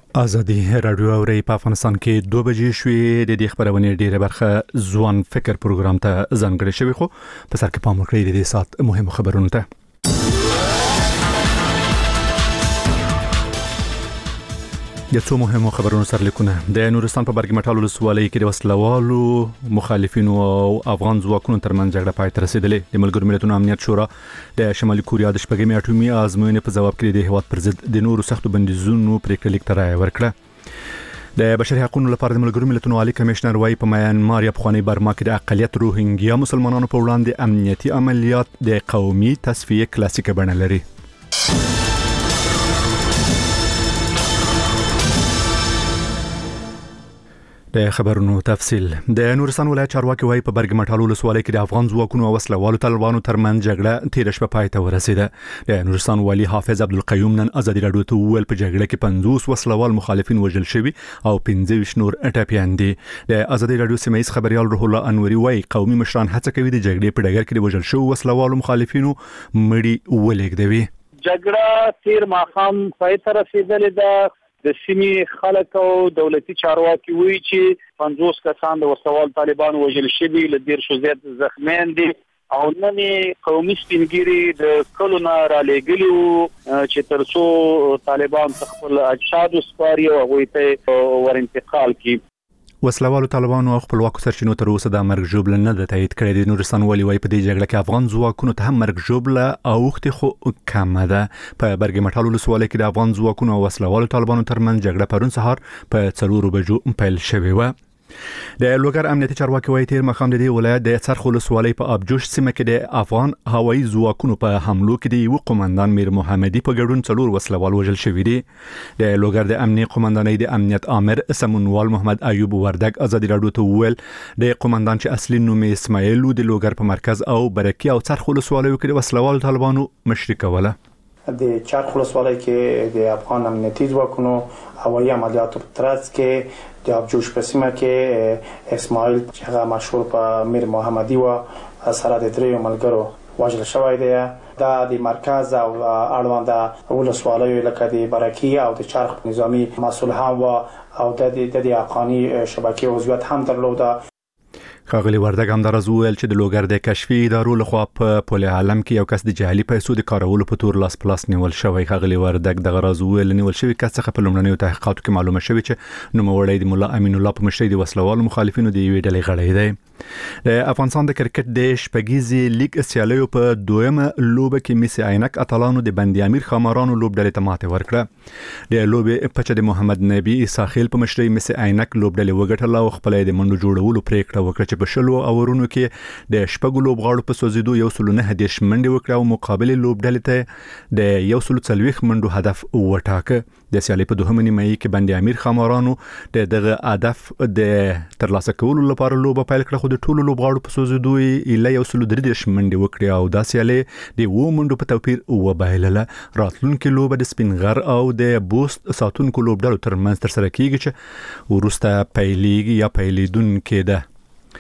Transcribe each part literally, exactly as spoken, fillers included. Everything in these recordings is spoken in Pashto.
ازادي رادیو اوري په افغانستان کې دوه بجې شوې د دې خبرونه ډیره برخه ځوان فکر پروګرام ته ځانګړې شوی خو په سر کې پام وکړئ د دې سات مهم خبرونه ته د څو مهمو خبرونو سرلیکونه د نورستان په برګمټالو ولسوالۍ کې د وسلوالو مخالفینو او افغان ځواکونو ترمنځ جګړه پای ته رسیدلې د ملګرو ملتونو امنیت شورا د شمالي کوریا د شپږمې اټومي ازموینې په جواب کې د هیواد پر ضد د نورو سختو بندیزونو پریکړه لیک ته رائے ورکړه د بشري حقوقو لپاره د ملګرو ملتونو عالی کمشنر وايي په میانمار یا افغاني برما کې د اقلیت روهینګیا مسلمانانو په وړاندې امنیتي عملیات د قومي تصفیه کلاسیک بڼه لري. د خبرونو تفصیل د نورستان ولایت چارواکي وايي په برګمټالو ولسوالۍ کې د افغان ځواکونو او وسلوالو طالبانو ترمنځ جګړه تیر شپه پای ته ورسیده. د نورستان والي حافظ عبدالقیوم نن ازادي رادیو ته ویل په جګړه کې پنځوس وسلوال مخالفین وژل شوي او پنځه ویشت نور ټپیان دي. د ازادي رادیو سیمایي خبريال روح الله انوري وايي قومي مشران هڅه کوي د جګړې په ډګر کې د وژل شوو وسلوالو مخالفینو مړي ولېږدوي. جګړه تیر ماښام پای ته رسیدلې ده. د سیمې خلک او دولتي چارواکي وایي چې پنځوس کسان د وسوال طالبانو وژل شوي ل ډیر شو زیات زخمیان دي او نن قومي سپینګيري د کلونه را لېګلو چې ترڅو طالبان خپل اجساد وسپاري او هغه ته ور انتقال کړي. وسلوالو طالبانو او خپلواکو سرچینو تر اوسه د مرګ ژوبل نه د تایید کړی دی. نورستان والي وايي په دې جګړه کې افغان ځواکونو ته هم مرګ ژوبل او وخت خو کم ده. په برګمټالو ولسوالۍ کې د افغان ځواکونو او وسلوالو طالبانو ترمنځ جګړه پرون سهار په څلورو بجو پیل شوې و. د لوګر امنیتي چارواکي وايي تیر مخام د دې ولایت د څرخ ولسوالۍ په ابجوش سیمه کې د افغان هوایي ځواکونو په حملو کې د یو قومندان میر محمدي په ګډون څلور وسلوال وژل شوي دي. د لوګر د امنیت قومندانۍ د امنیت امر سمونوال محمد ایوب وردګ ازادي رادیو ته ویل د قومندان چې اصلي نوم اسماعیل د لوګر په مرکز او برکی او څرخ ولسوالۍ کې د وسلوال طالبانو مشري کوله. د چرخ ولسوالۍ کې د افغان امنیتي ځواکونو هوایي عملیاتو په ترڅ کې د ابجوش په سیمه کې اسماعیل چې هغه مشهور په میر محمدي و سره د دریو ملګرو وژل شوی دی. دا د مرکز او اړوند ولسوالۍ لکه د برکی او د چرخ نظامی مسؤل هم و او د د افغاني شبکې عضویت هم درلوده. خاغلی وردګ هم درز ویل چې د لوګر د کشفي ادارو لخوا په پول عالم کې یو کس د جعلي پیسو د کارولو په تور لاس پلاس نیول شوی. خاغلی وردګ د غرض ویل نیول شوی کس څخه په لومړنیو تحقیقاتو کې معلومه شوی چې نوموړی د مولا امین الله په مشرۍ د وسلوالو مخالفینو د یوې ډلې غړی دی. د افغانستان د کرکټ د شپږیزې لیګ سیالیو په دویمه لوبه کې مس عینک اتلانو د بندي امیر خمارانو لوبډلې ته ماته ورکړه. د لوبې په چد محمد نبی ساحل په مشرۍ مس عینک لوبډلې وګټله او خپل د منډو جوړولو پریکړه وکړه چې په شلو اورونو کې د شپږو لوبغاړو په سوزیدو یو سل نه هدیش منډه وکړه او مقابل لوبډلې ته د یو سل څلويخ منډو هدف وټاکه. د سیالي په دوهمه نیمه کې بندي امیر خمارانو د دغه هدف د ترلاسه کولو لپاره لوبه پیل کړه. د ټولو لوبغاړو په سوزیدو یې یو سل درې دیش منډه وکړه او دا سیالي د و منډو په توپیر وبایلله. راتلونکي لوبه د سپینغر او د بوست ساتونکو لوبډلو ترمنځ تر سره کیږي چې ورسته پیلېږي یا پیلېدونکې ده.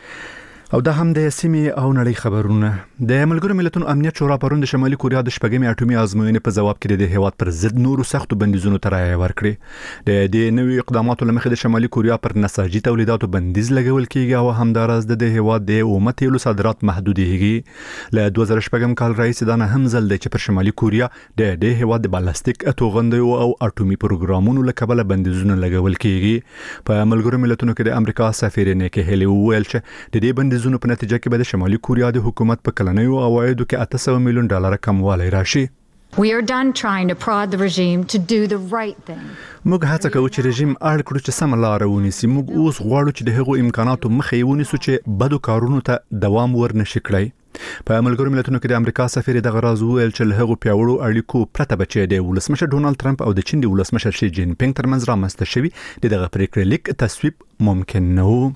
او دا هم د سیمې او نړۍ خبرونه. د ملګرو ملتونو امنیت شورا پرون د شمالي کوریا د شپږمې اټومي ازموینې په جواب کې د هیواد پر ضد نورو سختو بندیزونو ته رائے ورکړي. د دې نوې اقداماتو لمخې د شمالي کوریا پر نساجي تولیداتو بندیز لګول کیږي او همدارس د هیواد د اومه تیلو صادرات محدودېږي. له دوه زره شپږم کال راهیسې دا نه هم ځل دی چې پر شمالي کوریا د دې هیواد د بالستیک توغندیو او اټومي پروګرامونو له کبله بندیزونه لګول کیږي. په ملګرو ملتونو کې د امریکا سفیر نیکی هیلی ویل چې د دې بندیز زونو په نتیجه کې به د شمالي کوریا د حکومت په کلنیو عوایدو کې اته سوه میلیون ډالر کموالی راشي. We are done trying to prod the regime to do the right thing. موږ هڅه کوو چې رژیم اړ کړو چې سم لار ونیسي. موږ اوس غواړو چې د هغو امکاناتو مخه ونیسو چې بدو کارونو ته دوام ورنشي کړی. په ملګرو ملتونو کې د امریکا سفیر دغه راز ویل چې له هغو پیاوړو اړیکو پرته بچي د ولسمشر ډونالد ټرمپ او د چین د ولسمشر شي جین پینګ ترمنځ رامنځته شوی دغه پریکړه لیک تصویب ممکن نه و.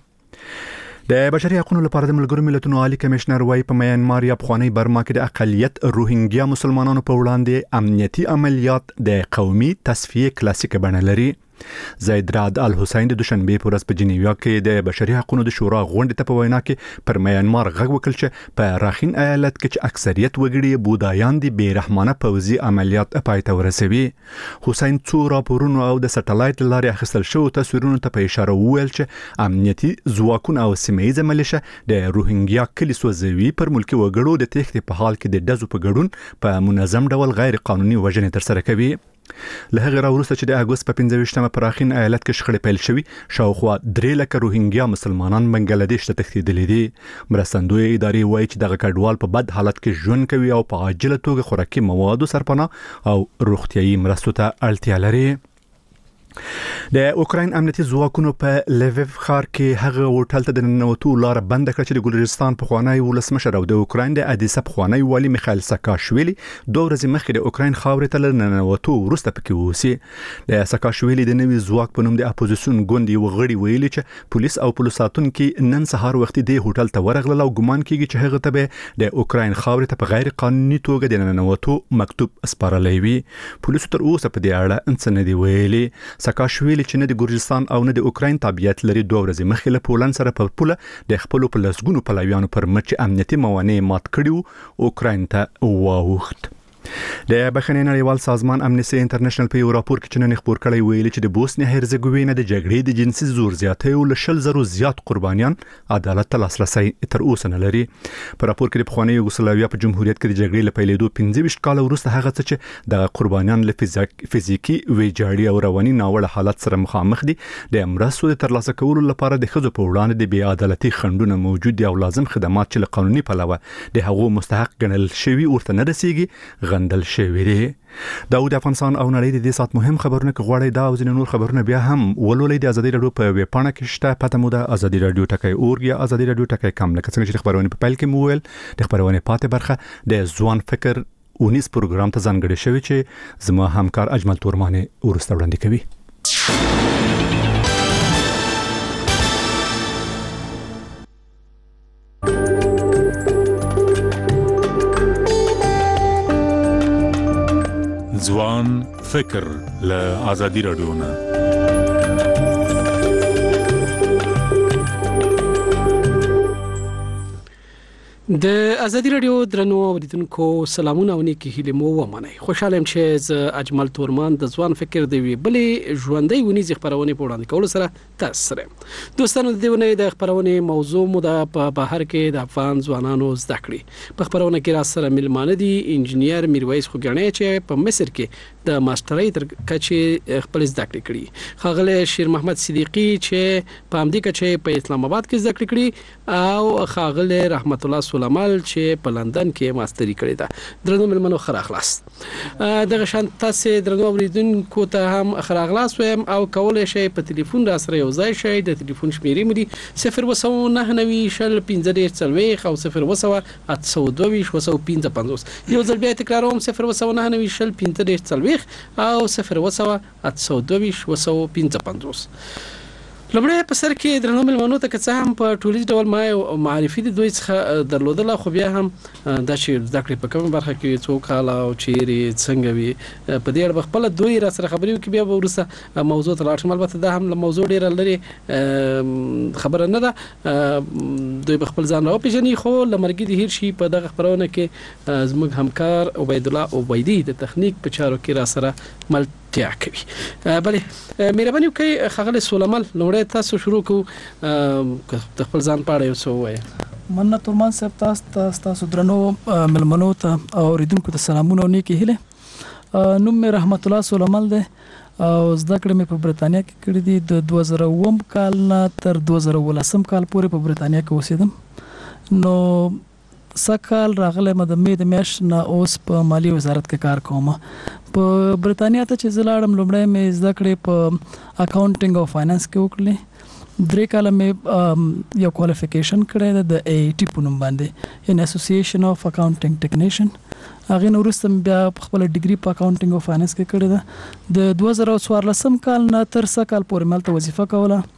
د بشري حقوقو لپاره د ملګرو ملتونو عالی کمشنر وايي په میانمار یا افغاني برما کې د اقلیت روهینګیا مسلمانانو په وړاندې امنیتي عملیات د قومي تصفیه کلاسیک بڼه لري. زید رعد الحسین د دوشنبه په ورځ په جنیوا کې د بشري حقوقو د شورا غونډې ته په وینا کې پر میانمار غږ وکړ چې په راخین ایالت کې چې اکثریت وګړي بودایان دي بې رحمانه پوځي عملیات پای ته ورسوي. حسین څو راپورونو او د سټلایټ لارې اخیستل شوی تصویرونو ته په اشاره وویل چې امنیتي ځواکونه او سیمه ییزه ملیشه د روهینګیا کلي سوځوي پر ملکي وګړو د تېښتې په حال کې د ډزو په ګډون په منظم ډول غیر قانوني وژنې ترسره کوي. له هغه راوروسته چې د اګوست په پنځه ویشتمه په راخین ایالت کې شخړې پیل شوي، شاوخوا درې لکه روهینګیا مسلمانان بنگلاديش ته تښتېدلي دي. مرستندوی ادارې وایي چې دغه کډوال په بد حالت کې ژوند کوي او په عاجله توګه خوراکي موادو سرپناه او روغتیايي مرستو ته اړتیا لري. د اوکراین امنیتي ځواکونو په لیویف ښار کې هغه هوټل ته د ننوتو لار بند کړه چې د ګلوریستان پخوانی ولسمشر او د اوکراین د ادیسا پخوانی والی میخایل ساکاشویلی دوه ورځې مخکې د اوکراین خاورې ته ننوتو وروسته پکې اوسي. د ساکاشویلی د نوي ځواک په نوم د اپوزیسیون ګوند یو غړي ویلي چې پولیس او پولیساتونکو نن سهار وختي د هوټل ته ورغلل او ګمان کیږي چې هغه ته به د اوکراین خاورې ته په غیر قانوني توګه د ننوتو مکتوب سپارلی وي. پولیسو تر اوسه په دې اړه انڅ نه دی ویلي. ساکاشویلی چې نه د ګورجستان او نه د اوکراین تابعیت لري دوه ورځې مخکې له پولند سره په پوله د خپل په لسګونو پلویانو پر مچ امنیتي موانع مات کړیو اوکراین ته واوښت. د بخښنې نړیوال سازمان امنیسټي انټرنیشنل په یو راپور کې چې نن خبر کړی ویلي چې د بوسنیا هرزګوینا د جګړې د جنسي زور زیاتۍ او لشل زرو زیات قربانیان عدالت ته لاسرسي تر اوسه نه لري. په راپور کې د پخوانی یوګوسلاویا په جمهوریت کې د جګړې له پیلېدو پنځه ویشت کال وروسته هغه څه چې د قربانیان له فزیکي ویجاړي او رواني ناوړه حالت سره مخامخ دي د مرستو د ترلاسه کولو لپاره د ښځو په وړاندې د بې عدالتي خنډونه موجود دي او لازم خدمات چې له قانوني پلوه د هغو مستحق ګڼل شوي ورته نه رسیږي غندل شوی دی. دا د افغانستان او نړۍ د دې سات مهم خبرونه کې غوړې دا او ځینې نور خبرونه بیا هم ولولې د ازادي رادیو په ویب پاڼه کې شته. پته مو د ازادي رادیو ټکی اورګ یا ازادي رادیو ټکی کم لکه څنګه چې خبرونه په پیل کې مو ویل د خبرونه پاتې برخه د ځوان فکر اونیس پروګرام ته ځانګړی شوی چې زما همکار اجمل تورمانه ورسته وړاندې کوي. ځوان فکر له ازادي رادیو نه د ازادي رادیو درنو اوریدونکو سلامونه او نیکی هیله مو ومنئ. خوشاله یم چې ز اجمل تورمان د ځوان فکر دی وی بلې ژوندۍ ونی ز خبرونه په وړاندې کول سره تاسو سره دوستانو د دیونه د خبرونه موضوع مو د په بهر کې د افغان ځوانانو زده کړې په خبرونه کې را سره ملمانه دي انجنیر میرویس خوګنی چې په مصر کې د ماسترۍ تر کچې خپل زده کړې کړې. خاغله شیر محمد صدیقی چې په امریکا کې په اسلام آباد کې زده کړې کړې او خاغله رحمت الله سولمال چې په لندن کې ماستری کړې ده. درنو ملمنو خره خلاص دغه شان تاسو درنو اوریدونکو ته هم خره خلاص ويم او کولای شئ په ټلیفون را سره یو ځای شئ. د ټلیفون شمیرې مو دي صفر و سو نه نوي شل پنځه ډیر څلويخ او صفر و سو اته سو دوه و سو پنځه پنځوس. یو ځل بیا تکراروم صفر و سو نه نوي شل پنځه ډیر څلويخ او صفر و سو اته سو دوه و سو پنځه پنځوس. لمړی په سر کې درنو ملمنو ته که څه هم په ټولیز ډول ما یو معرفي د دوی څخه درلودله خو بیا هم دا چې زده کړې په کومه برخه کې څو کاله او چیرې څنګه وي په دې اړه خپل دوی را سره خبرې وکړي بیا به وروسته موضوع ته لاړ شم. البته دا هم له موضوع ډېره لرې خبره نه ده دوی به خپل ځان راوپېژني خو له مرګي د هیر شي په دغه خبرونه کې زموږ همکار عبیدالله عبیدي د تخنیک په چارو کې را سره ملتیا کوي. بلې مهرباني وکړئ ښاغلی سولمل لومړی تاسو شروع کو د خپل ځان په اړه یو څه ووایئ. مننه تورمان صاحب تاسو تاسو درنو ملمنو ته او اوریدونکو ته سلامونه او نیکی هیله. نوم مې رحمت الله سولمل دی او زده کړې مې په برتانیا کې کړې دي. د دوه زره اووم کال نه تر دوه زره ولسم کال پورې په برتانیا کې اوسېدم. نو سکهال راغلی مې د مې د میاشت نه اوس په مالی وزارت کې کار کوم. په برتانیا ته چې زه لاړم لومړی مې زده کړې په اکاونټینګ او فاینانس کې وکړلې. درې کاله مې یو کوالیفیکیشن کړی ده د ای ټي په نوم باندې ان اسوسییشن اف اکاونټینګ ټیکنیشن. هغه نو وروسته بیا خپل ډیګري په اکاونټینګ او فاینانس کې کړی ده. د دوه زره څوارلسم کال نه تر سږ کال پورې مالته وظیفه کوله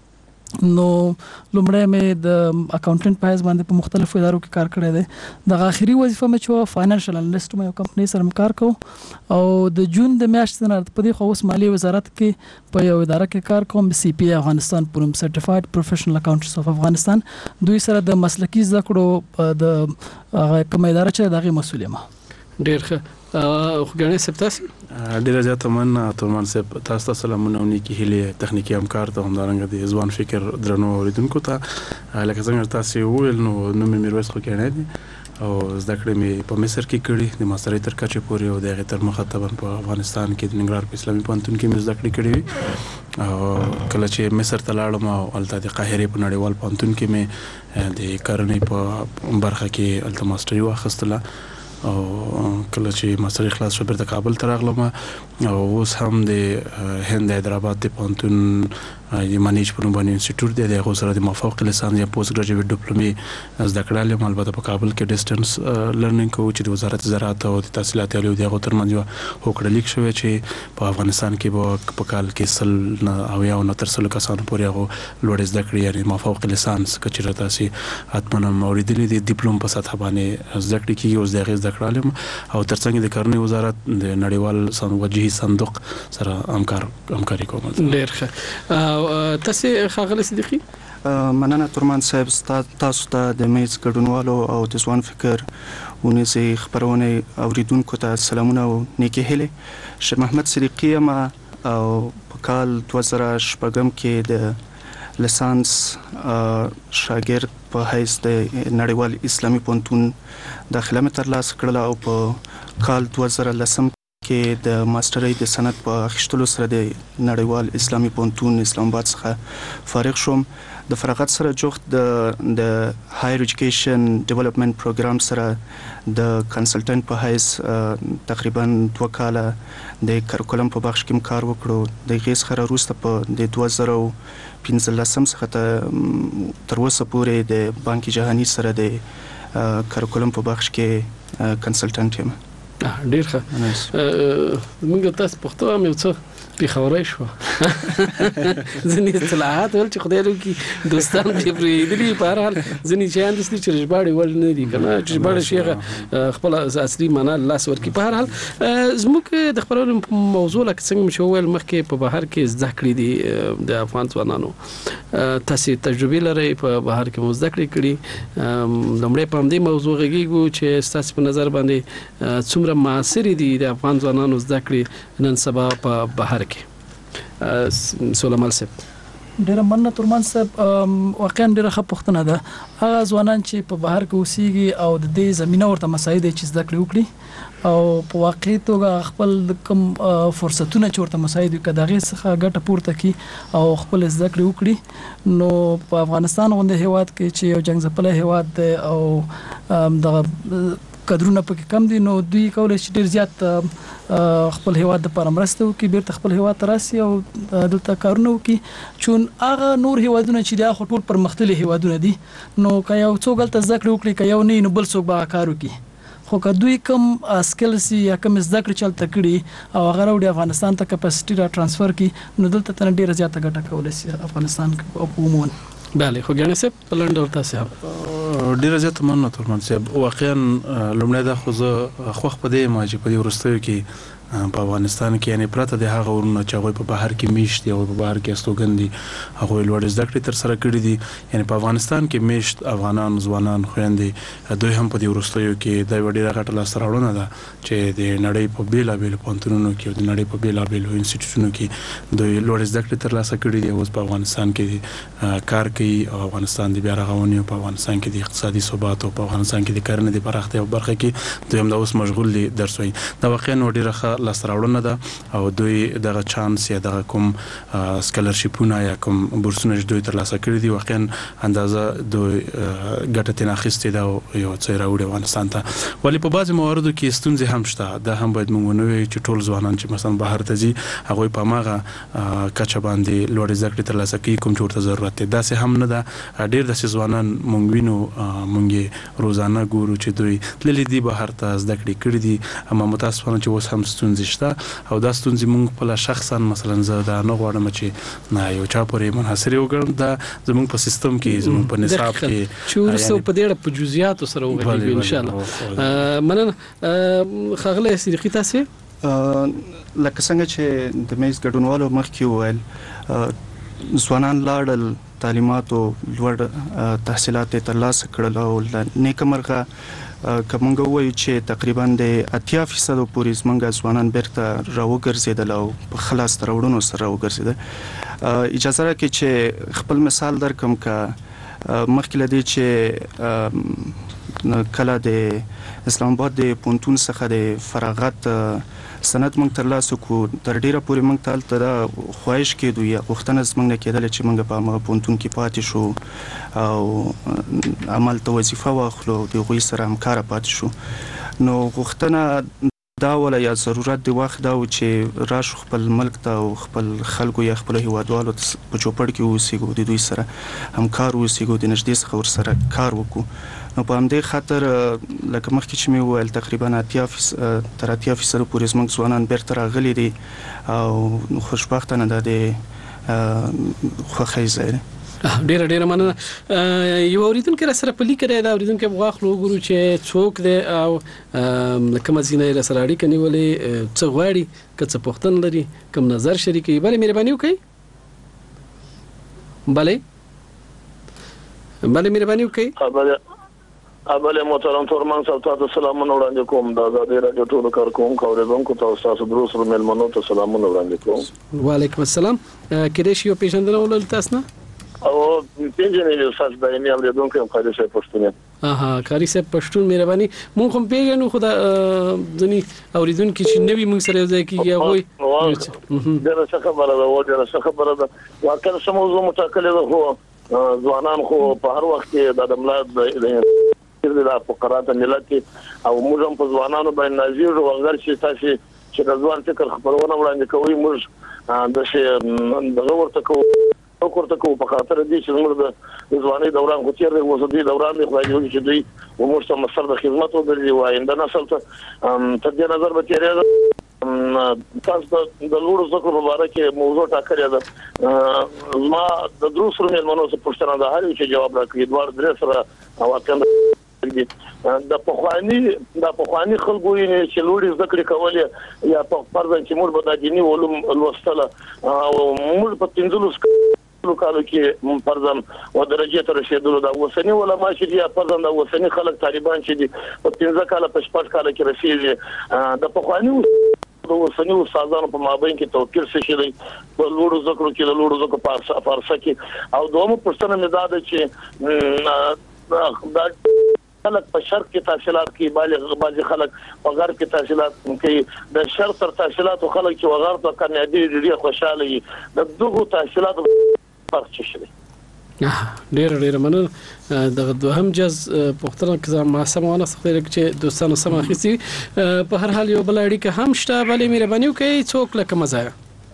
نو لومړی مې د اکاونټنټ په حیث باندې په مختلفو ادارو کې کار کړی دی. د اخري وظیفه مې چې فاینانشل انالیست مې یو کمپنۍ سره کار کوم او د جون د میاشتې نه په دې خو اوس مالی وزارت کې په یو اداره کې کار کوم سی پی افغانستان پروم سرټیفاید پروفیشنل اکاونټنټس اف افغانستان. دوی سره د مسلکی زده کړو د کوم اداره چې دغه مسؤل یم. ډیر ښه. خو ګڼې سپ تاسو ډیره زیاته مننه تورمان صاحب. تاسو ته سلامونه او نیکی هیلې تخنیکی همکار ته همدارنګه د ځوان فکر درنو اوریدونکو ته. لکه څنګه تاسو وویل نو نوم مې میرویس خوګیاڼی دی او زده کړې مې په مصر کې کړې د ماسترۍ تر کچې پورې او د هغې تر مخه طبعا په افغانستان کې د ننګرهار په اسلامي پوهنتون کې مې زده کړې کړې وي. او کله چې مصر ته لاړم او هلته د قاهرې په نړیوال پوهنتون کې مې د کرنې په برخه کې هلته ماستري واخیستله او کله چې ماستري خلاص شو بیرته کابل ته راغلم او اوس هم د هند حیدرآباد د پوهنتون د مانیج په نوم باندې انسټیټیوټ دی. د هغو سره د مافوق لیسانس یا پوسټ ګریجویټ ډیپلومې زده کړه لرم. البته په کابل کې ډیسټنس لرنینګ کوو چې د وزارت زراعت او د تحصیلات عالیو د هغو ترمنځ یوه هوکړه لیک شوې چې په افغانستان کې به په کال کې سل نه اویا او نه تر سلو کسانو پورې هغو لوړې زده کړې یعنې مافوق لیسانس که چېرې تاسې حتما هم اورېدلي دي ډیپلوم په سطحه باندې زده کړې کېږي. اوس د هغې زده کړه لرم او تر څنګ د کرنې وزارت د نړیوال وجهي صندوق سره همکار همکاري کوم. ډېر ښه. تاسو ښاغلی صدیقي مننه تورمان صاحب تاسو ته د میز ګډونوالو او د ځوان فکر ونیسي خبرونه اوریدونکو ته سلامونه او نیکی هیلې. شیخ محمد صدیقي یم او په کال دوه زره شپږم کې د لیسانس شاګرد په حیث د نړیوال اسلامي پوهنتون داخله مې ترلاسه کړله او په کال دوه زره لسم کې د ماسترۍ د سند په اخیستلو سره د نړیوال اسلامي پوهنتون اسلام آباد څخه فارغ شوم. د فراغت سره جوخت د د هایر ایجوکیشن ډیولپمنٹ پروګرام سره د کنسلټنټ په حیث تقریبا دوه کاله د کریکولم په بخش کې کار وکړو. د هغې څخه وروسته په د دوه زره پنځلسم څخه تر اوسه پورې د بانک جهاني سره د کریکولم په بخش کې کنسلټنټ یم. ډیر ښه. موږ تاسو پښتو هم یو څه پیښورای شو ځینې اصطلاحات ول چې خدای لوي کې دوستان دې پرېدلي په هر حال ځینې شیان دي چې ژباړې ول نه دي کنه چې ژباړې شیغه خپل اصلي معنا لاس ورکی. په هر حال زموږ د خبرونو موضوع لکه څنګه مې وویل مخکې په بهر کې زده کړې دي د افغان ځوانانو. تاسو تجربه لرئ په بهر کې مو زده کړې کړي. لومړی په همدې موضوع غږیږو چې ستاسو په نظر باندې څومره معاصر دي د افغان ځوانانو زده کړې نن سبا په بهر کې. سولمال صاحب ډیره مننه تورمان صاحب. واقعا ډیره ښه پوښتنه ده. هغه ځوانان چې په بهر کې اوسېږي او د دې زمينه ورته مساعد چې زده کړې وکړي او په واقعي توګه خپل کوم فرصتونه چې ورته مساعد وي کدا غي څخه ګټه پورته کی او خپل زده کړې وکړي نو په افغانستان غونډه هیواد کې چې یو جنگ ځپلې هیواد دی او د قدرونه پکې کم دي نو دوی کولای شي ډیر زیات خپل هیواد د لپاره مرسته وکړي بیرته خپل هیواد ته راسي او دلته کارونه وکړي. چون هغه نور هیوادونه چې دا ټول پرمختللي هیوادونه دي نو که یو څوک دلته زده کړې وکړي که یو نه نو بل څوک به کار وکړي. خو که دوی کم سکلز یا کم زده کړې چلته کړي او هغه راوړي افغانستان ته کپاسټي را ترانسفر کړي نو دلته تنه ډیره زیاته ګټه کولای شي افغانستان کې عموما. بله خو ګڼه سپ پلان ډول تاسو هم ډیره زیاته مننه تورمان صاحب. واقعا لومړی دا خو زه خوښ په دې ما چې په دې وروستیو کې په افغانستان کې یعنی پرته د هغه ورونه چې هغوی په بهر کې میشت دي او په بهر کې استوګن دي هغوی لوړې زده کړې ترسره کړي دي. یعنی په افغانستان کې میشت افغانان ځوانان خویندې دوی هم په دې وروستیو کې دا یوه ډېره غټه لاسته راوړنه ده چې د نړۍ په بېلابېلو پوهنتونونو کې او د نړۍ په بېلابېلو انسټیټیوټونو کې دوی لوړې زده کړې ترلاسه کړي دي. اوس په افغانستان کې کار کوي او افغانستان د بیا رغونې او په افغانستان کې د اقتصادي ثبات او په افغانستان کې د کرنې د پراختیا په برخه کې دوی هم دا اوس مشغول دي درس وایي. دا واقعا ډېره ښه لاسته راوړنه ده او دوی دغه چانس یا دغه کوم سکالرشیپونه یا کوم بورسونه چې دوی ترلاسه کړي دي واقعا اندازه دوی ګټه ترې اخیستې ده او یو څه راوړي افغانستان ته. ولې په بعضې مواردو کې ستونزې هم شته. دا هم باید موږ ونه وایو چې ټول ځوانان چې مثلا بهر ته ځي هغوی په هماغه کچه باندې لوړې زده کړې ترلاسه کوي کوم چې ورته ضرورت دی. داسې هم نه ده. ډېر داسې ځوانان موږ وینو موږ یې روزانه ګورو چې دوی تللي دي بهر ته زده کړې کړي دي اما متاسفانه چې اوس هم ستونزې ستونزې شته او دا ستونزې موږ په شخصا مثلا زه دا نه غواړم چې نه یو چا پورې منحصر وګرځم دا زموږ په سیستم کې زموږ په نصاب کې چې ورسو په ډېر په جزئیاتو سره وګورئ ان شاء الله. مننه خغله صدیقي تاسو لکه څنګه چې د میز ګډونوالو مخکې وویل ځوانان لاړل تعلیماتو لوړ تحصیلات ترلاسه کړل او نیکمرغه کومګه وایي چې تقریبا د اتیا فیصد پورې زمونږ ځوانان بیرته راوګرځیدل او په خلاص ترورونو سره راوګرځیدل. اجازه راکړئ چې خپل مثال درکم کا مخکې لدی چې کله د اسلام آباد د پونتون څخه د فراغت سند موږ ترلاسه کو تر ډیره پورې موږ ته تل خواهش کېدو یا غوښتنه زموږ نه کېدل چې موږ په هغه پونتون کې پاتې شو او عمل ته وظیفه واخلو د هغوی سره همکاره پاتې شو. نو غوښتنه دا ولا یا ضرورت دی وخت دا و چې راشو خپل ملک ته او خپل خلکو یا خپل هیوادوالو په چوپړ کې اوسېږو د دوی سره همکار اوسېږو د نږدې څخه ورسره کار وکړو. نو په همدې خاطر لکه مخکې چې مې وویل تقریبا اتیا فیصد تر اتیا فیصد پورې زموږ ځوانان بیرته راغلي دي او خوشبختانه دا د خوښۍ ځای دی. ډیره ډیره مننه. یو اوریدونکو را سره په لیک راځي دا اوریدونکو بغاخلو وګورو چې څوک دی او کوم ځینې را سره اړیکه نیولې څه غواړي که څه پوښتنه لري کوم نظر شریکوي بله مهرباني وکړئ. بله بله مهرباني وکړئ. ابل محترم تورمان صاحب تاسو سلامونه وړاندې کوم د آزادۍ راډیو ټولو کارکونکو اوریدونکو ته تاسو دروس مېلمنو ته سلامونه وړاندې کوم. وعلیکم السلام. کله شي په پیژندنه ولل تاسو نه او پیژنې تاسو د یې اوریدونکو هم قاری صاحب پښتون اها قاری صاحب پښتون مهرباني مونږ هم پیژنو خو دا ځنی اوریدونکو چې نوی مونږ سره ځای کیږي هغه دا څه خبره ده و دا څه خبره ده واکه سم موضوع متکلم هو ځوانان خو په هر وخت کې د دملات د فقرات ملت او موږ هم په ځوانانو باندې نازیږو وغیر چې تاسو چې د ځوان فکر خبرونه وړاندې کوي موږ د شي د ورته کو او کوته کو په خاطر دي چې موږ د ځواني دوران غوتیر د وسدي دوران د خدای جوړ چې دوی وموږ ته مسر د خدمت او د وایند نسل ته تدې نظر به تیرې تاسو د لوړو ذکر مبارک موضوع ټاکلې ده ما د دروس رمل منو څه پوښتنه ده هر چې جواب راکړي دوار درې سره او اته د پخوانی د پخوانی خلکو یې چې لوړي ذکر کولې یا په فرض چې موږ به د دیني علوم لوستله او موږ په پنځلس کالو کې فرضاً و درجه ته رسیدلو دا وسنی علماء چې یا فرضاً د وسنی خلک طالبان چې دي په پنځه کال په شپږ کال کې رسیدي د پخوانی د وسنی استادانو په مابین کې توپیر څه شي دی په لوړو ذکر کې د لوړو ذکر په فارسی کې او دومره پښتنه مزاده چې دا خلک په شرق کې تحصیلات کې بالغ بعضي خلک په غرب کې تحصیلات کوي د شرق تر تحصیلات خلک چې وغرب ته کنيادي ډېر خوشاله دي د دغه تحصیلات فرق څه شي. ډېر ډېر مننه. د دوهم جز پښتنه کې ما سمونه خبره چې دوستانو سم اخیسي په هر حال یو بل اړیکه هم شته بلې مهرباني وکړئ څوک لکه مزه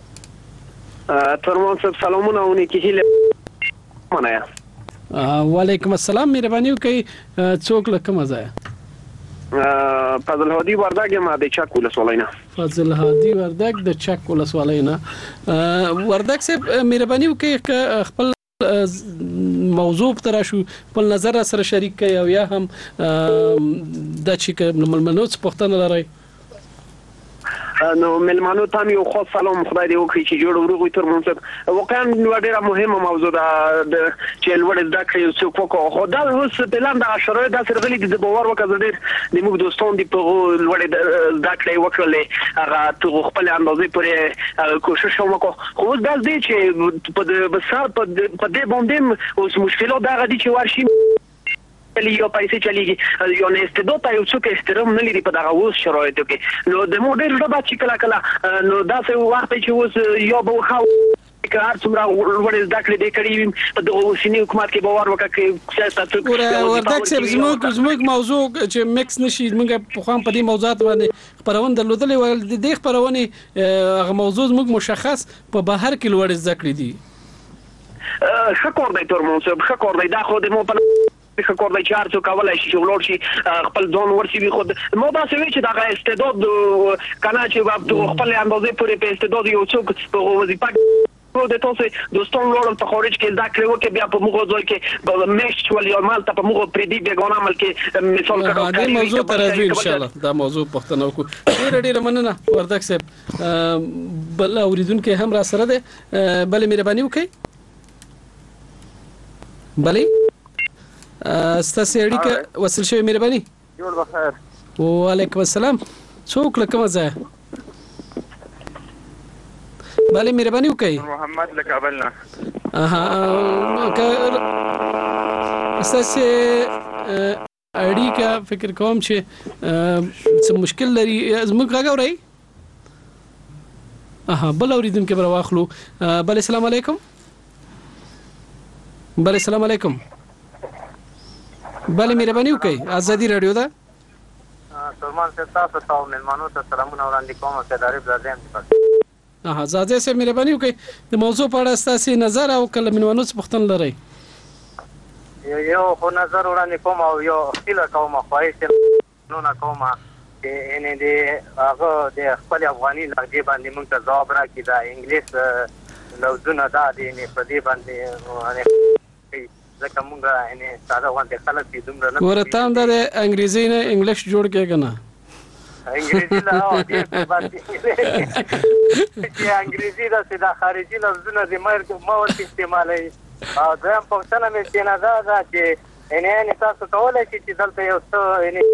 ترمن صاحب سلامونه ونی کې منایا. وعلیکم السلام مهرباني وکړئ څوک لکه مزه فضل هادي وردګ ما د چک ولسوالۍ نه. فضل هادي وردګ د چک ولسوالۍ نه. وردګ صاحب مهرباني وکړئ خپل موضوع تر شو په نظر سره شریک کړئ او یا هم د چې ملمنو څه پوښتنه لرئ. نو ملمانو ته یو خاص سلام خدای دې وکړي چې جوړ وروغي تر مونږ واقعا ډیره مهمه موضوع ده چې لوړ زده کړې څوک وکړو خو دا اوس بلان د شرایط د سرغلي د باور وکړ ډیر د موږ دوستان دی په لوړ زده کړې وکړلې هغه ته خپل اندازې پورې کوشش وکړو خو دا دې چې په بسار په دې باندې اوس مشکلات دا غدي چې ورشي یو پیسې چلیږي یو نه استعداد یو څوک احترام نه لري په دغه اوس شرایطو کې نو د موډل ډبا چې کله کله نو دا څه وخت چې اوس یو به خو کار څومره ورول زده کړې د کړي د اوسنی حکومت کې باور وکړي سیاست ورته چې زموږ زموږ موضوع چې مکس نشي موږ په خام په دې موضوعات باندې خبرونه درلودلې ول د دې خبرونه هغه موضوع زموږ مشخص په بهر کې لوړ زده کړې دي. شکر دې تر مو صاحب شکر دې دا خو دې مو په فکر کور دی چې هر څوک کولای شي چې ولور شي خپل ځان ورسي خود مو دا څه وی چې دا استعداد کنه چې خپل اندازې پورې په استعداد یو څوک په وظیفه نو د تاسو دوستان لورم په خارج کې دا کړو کې بیا په موږ ځای کې په مش ولې عمل ته په موږ پردي بیگانه عمل کې مثال کړو دا موضوع تر راځي ان شاء الله دا موضوع پښتنو کو ډېر ډېر مننه وردک صاحب بل اوریدونکو هم را سره ده بل مهرباني وکړئ بلې ستاسو اړیکه وصل شوی مهرباني جوړ بخیر وعلیکم السلام څوک لکه مزه بله مهرباني وکړئ محمد له کابل نه اها اساسه اړیکه فکر کوم چې څه مشکل لري زموږ غاغوري اها بل اوریدونکو بر واخلو بل السلام علیکم بل السلام علیکم بل مهرباني وکړئ ازادي رادیو دا سلمان صاحب تاسو ته مهمانو ته سلامونه وړاندې کوم چې داري برازیم اه زاده سه مهرباني وکړئ د موضوع په اړه ستاسو نظر او کله منونو څه پوښتنه لرئ یو خو نظر وړاندې کوم او یو خپل کوم خواهش نو نه کوم چې ان دې هغه د خپل افغاني لهجه باندې موږ ته ځواب راکړي دا انګلیس لوزونه دا دي نه په دې باندې ځکه موږ ان ساده وانه خلک دې دومره نه ورته هم د انګریزي نه انګلیش جوړ کې کنه انګریزي لا او دې په باندې چې انګریزي دا ساده خارجي لفظونه د مې ما ورته استعمالوي او دا په څنګه مې چې نه دا دا چې ان ان تاسو کولای شئ چې دلته یو څه ان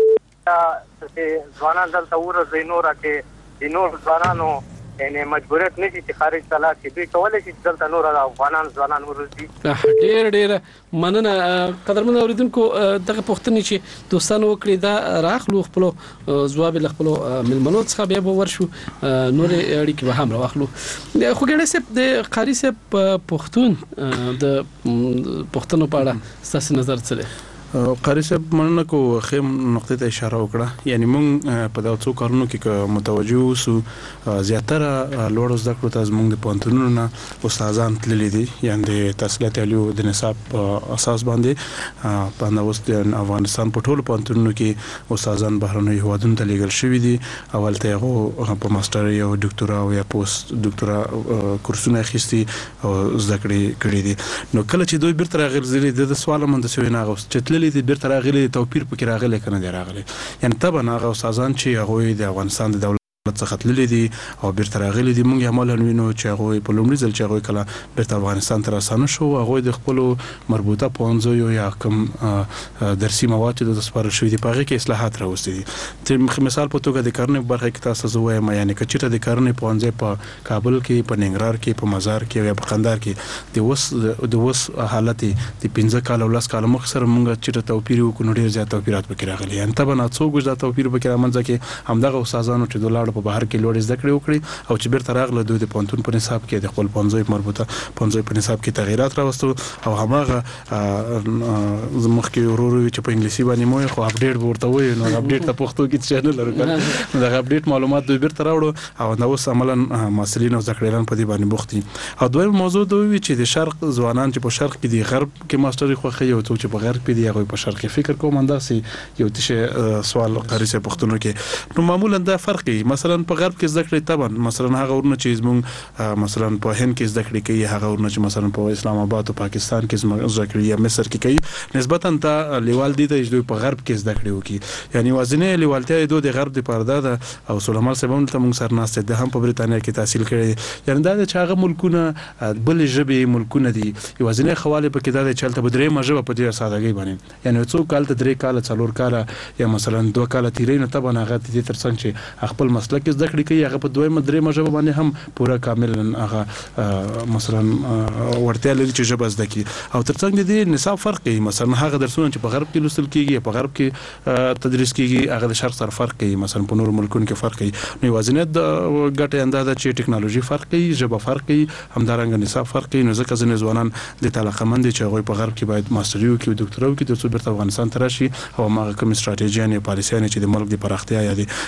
چې ځوانان دلته ورځي نور کې د نور ځوانانو ان مجبوریت نشي چې خارج ته لاړ شي دوی کولای شي چې دلته نور افغانان ځوانان ورځي ډېر ډېر مننه قدرمن اوریدونکو دغه پوښتنې چې دوستانو وکړي دا راخلو خپل ځواب له خپل ملمنو څخه بیا ورشو نور اړیکې به هم راخلو خو ګڼه سپ د قاری سپ پښتون د پښتنو په اړه ستاسو نظر څه دی قاری صاحب مننه کو خیم نقطه ته اشاره وکړه یعنی مونږ په دا څو کارونو کې متوجه اوسو زیاتره لوړ زده کړو ته زمونږ د پوهنتونونو نه استادان تللي دي یعنی د تحصیلات عالیو د نصاب اساس باندې په نوښت د افغانستان په ټولو پوهنتونونو کې استادان بهرنیو هیوادونو ته لیږل شوي دي اول ته هغه په ماستر یا ډاکټورا او یا پوسټ ډاکټورا کورسونه اخیستي او زده کړې کړې دي نو کله چې دوی بیرته راغلي د سوال مند شوی نه غوښتل د بیرته راغلي توپیر پکې راغلی کنه دی راغلی یعنی طبعا هغه استادان چې هغه د افغانستان د دولت څخه تللي دي او بیرته راغلي دي موږ عملاً وینو چې هغه په لومړي ځل چې هغه کله بیرته افغانستان ته راسانه شو هغه د خپل مربوطه پونځو یا کوم درسي مواد د سپارل شوی دي په هغه کې اصلاحات راوستي دي چې مثال په توګه د کارنې برخه کې تاسو زویم یعنی کچته د کارنې پونځه په کابل کې په ننګرهار کې په مزار کې یا په قندهار کې د وس د وس حالت د پنځه کال او لاس کال مخ سره موږ چې توپیر وکړو ډیر زیات توپیرات پکې راغلي ان طبعا څو ګوزدا توپیر پکې رامنځ کې همدغه استادانو چې دولت په بهر کې لوړ زده کړې وکړي او چې بیرته راغله دوی د پونتون په نصاب کې د خپل پنځوي مربوطه پنځوي په نصاب کې تغیرات راوستو او هماغه زموږ کې ورورو چې په انګلیسي باندې مو خو اپډیټ ورته وي نو اپډیټ ته پښتو کې چینل لرو نو دا اپډیټ معلومات دوی بیرته راوړو او نو عملاً مسلین او ذکرلان په دې باندې بوختي او دوی موضوع دوی چې د شرق ځوانان چې په شرق کې د غرب کې ماستري خوخه یو چې په غرب کې دی هغه په شرق کې فکر کوم انداسي یو تشه سوال قاری سه پښتنو کې نو معمولا دا فرق دی مثلا په غرب کې زده کړې طبعا مثلا هغه ورنه چې زموږ مثلا په هند کې زده کړې کوي هغه ورنه چې مثلا په اسلام آباد او پاکستان کې زده کړې یا مصر کې کوي نسبتا ته لیوال دي ته دوی په غرب کې زده کړې وکي یعنی وازنه لیوالتیا دوی د غرب د پرده او سليمان صاحب هم ته موږ سره ناست ده هم په بریتانیا کې تحصیل کړی یعنی دا چې هغه ملکونه بل ژبې ملکونه دي وازنه خواله په کې دا چلته بدرې مجبه په دې سادهګي باندې یعنی څو کال ته درې کال څلور کال یا مثلا دوه کال تیرې نه طبعا هغه دې ترڅنګ چې خپل مسلک زده کړې کوي هغه په دوی مدرې مجبه باندې هم پورا کامل هغه مثلا ورته لري چې ژبه زده کی او ترڅنګ دې نصاب فرق کوي مثلا هغه درسونه چې په غرب کې لوستل کیږي په غرب کې تدریس کیږي هغه د شرق سره فرق کوي مثلا په نور ملکونو کې فرق کوي نو وزنیت د ګټه اندازه چې ټکنالوژي فرق کوي ژبه فرق کوي همدارنګه نصاب فرق کوي نو ځکه ځنې ځوانان د تعلقمند چې هغه په غرب کې باید ماستری وکړي او ډاکټرا وکړي ترڅو بیرته افغانستان ته راشي او هغه کوم استراتیژي نه پالیسي نه چې د ملک د پراختیا یا د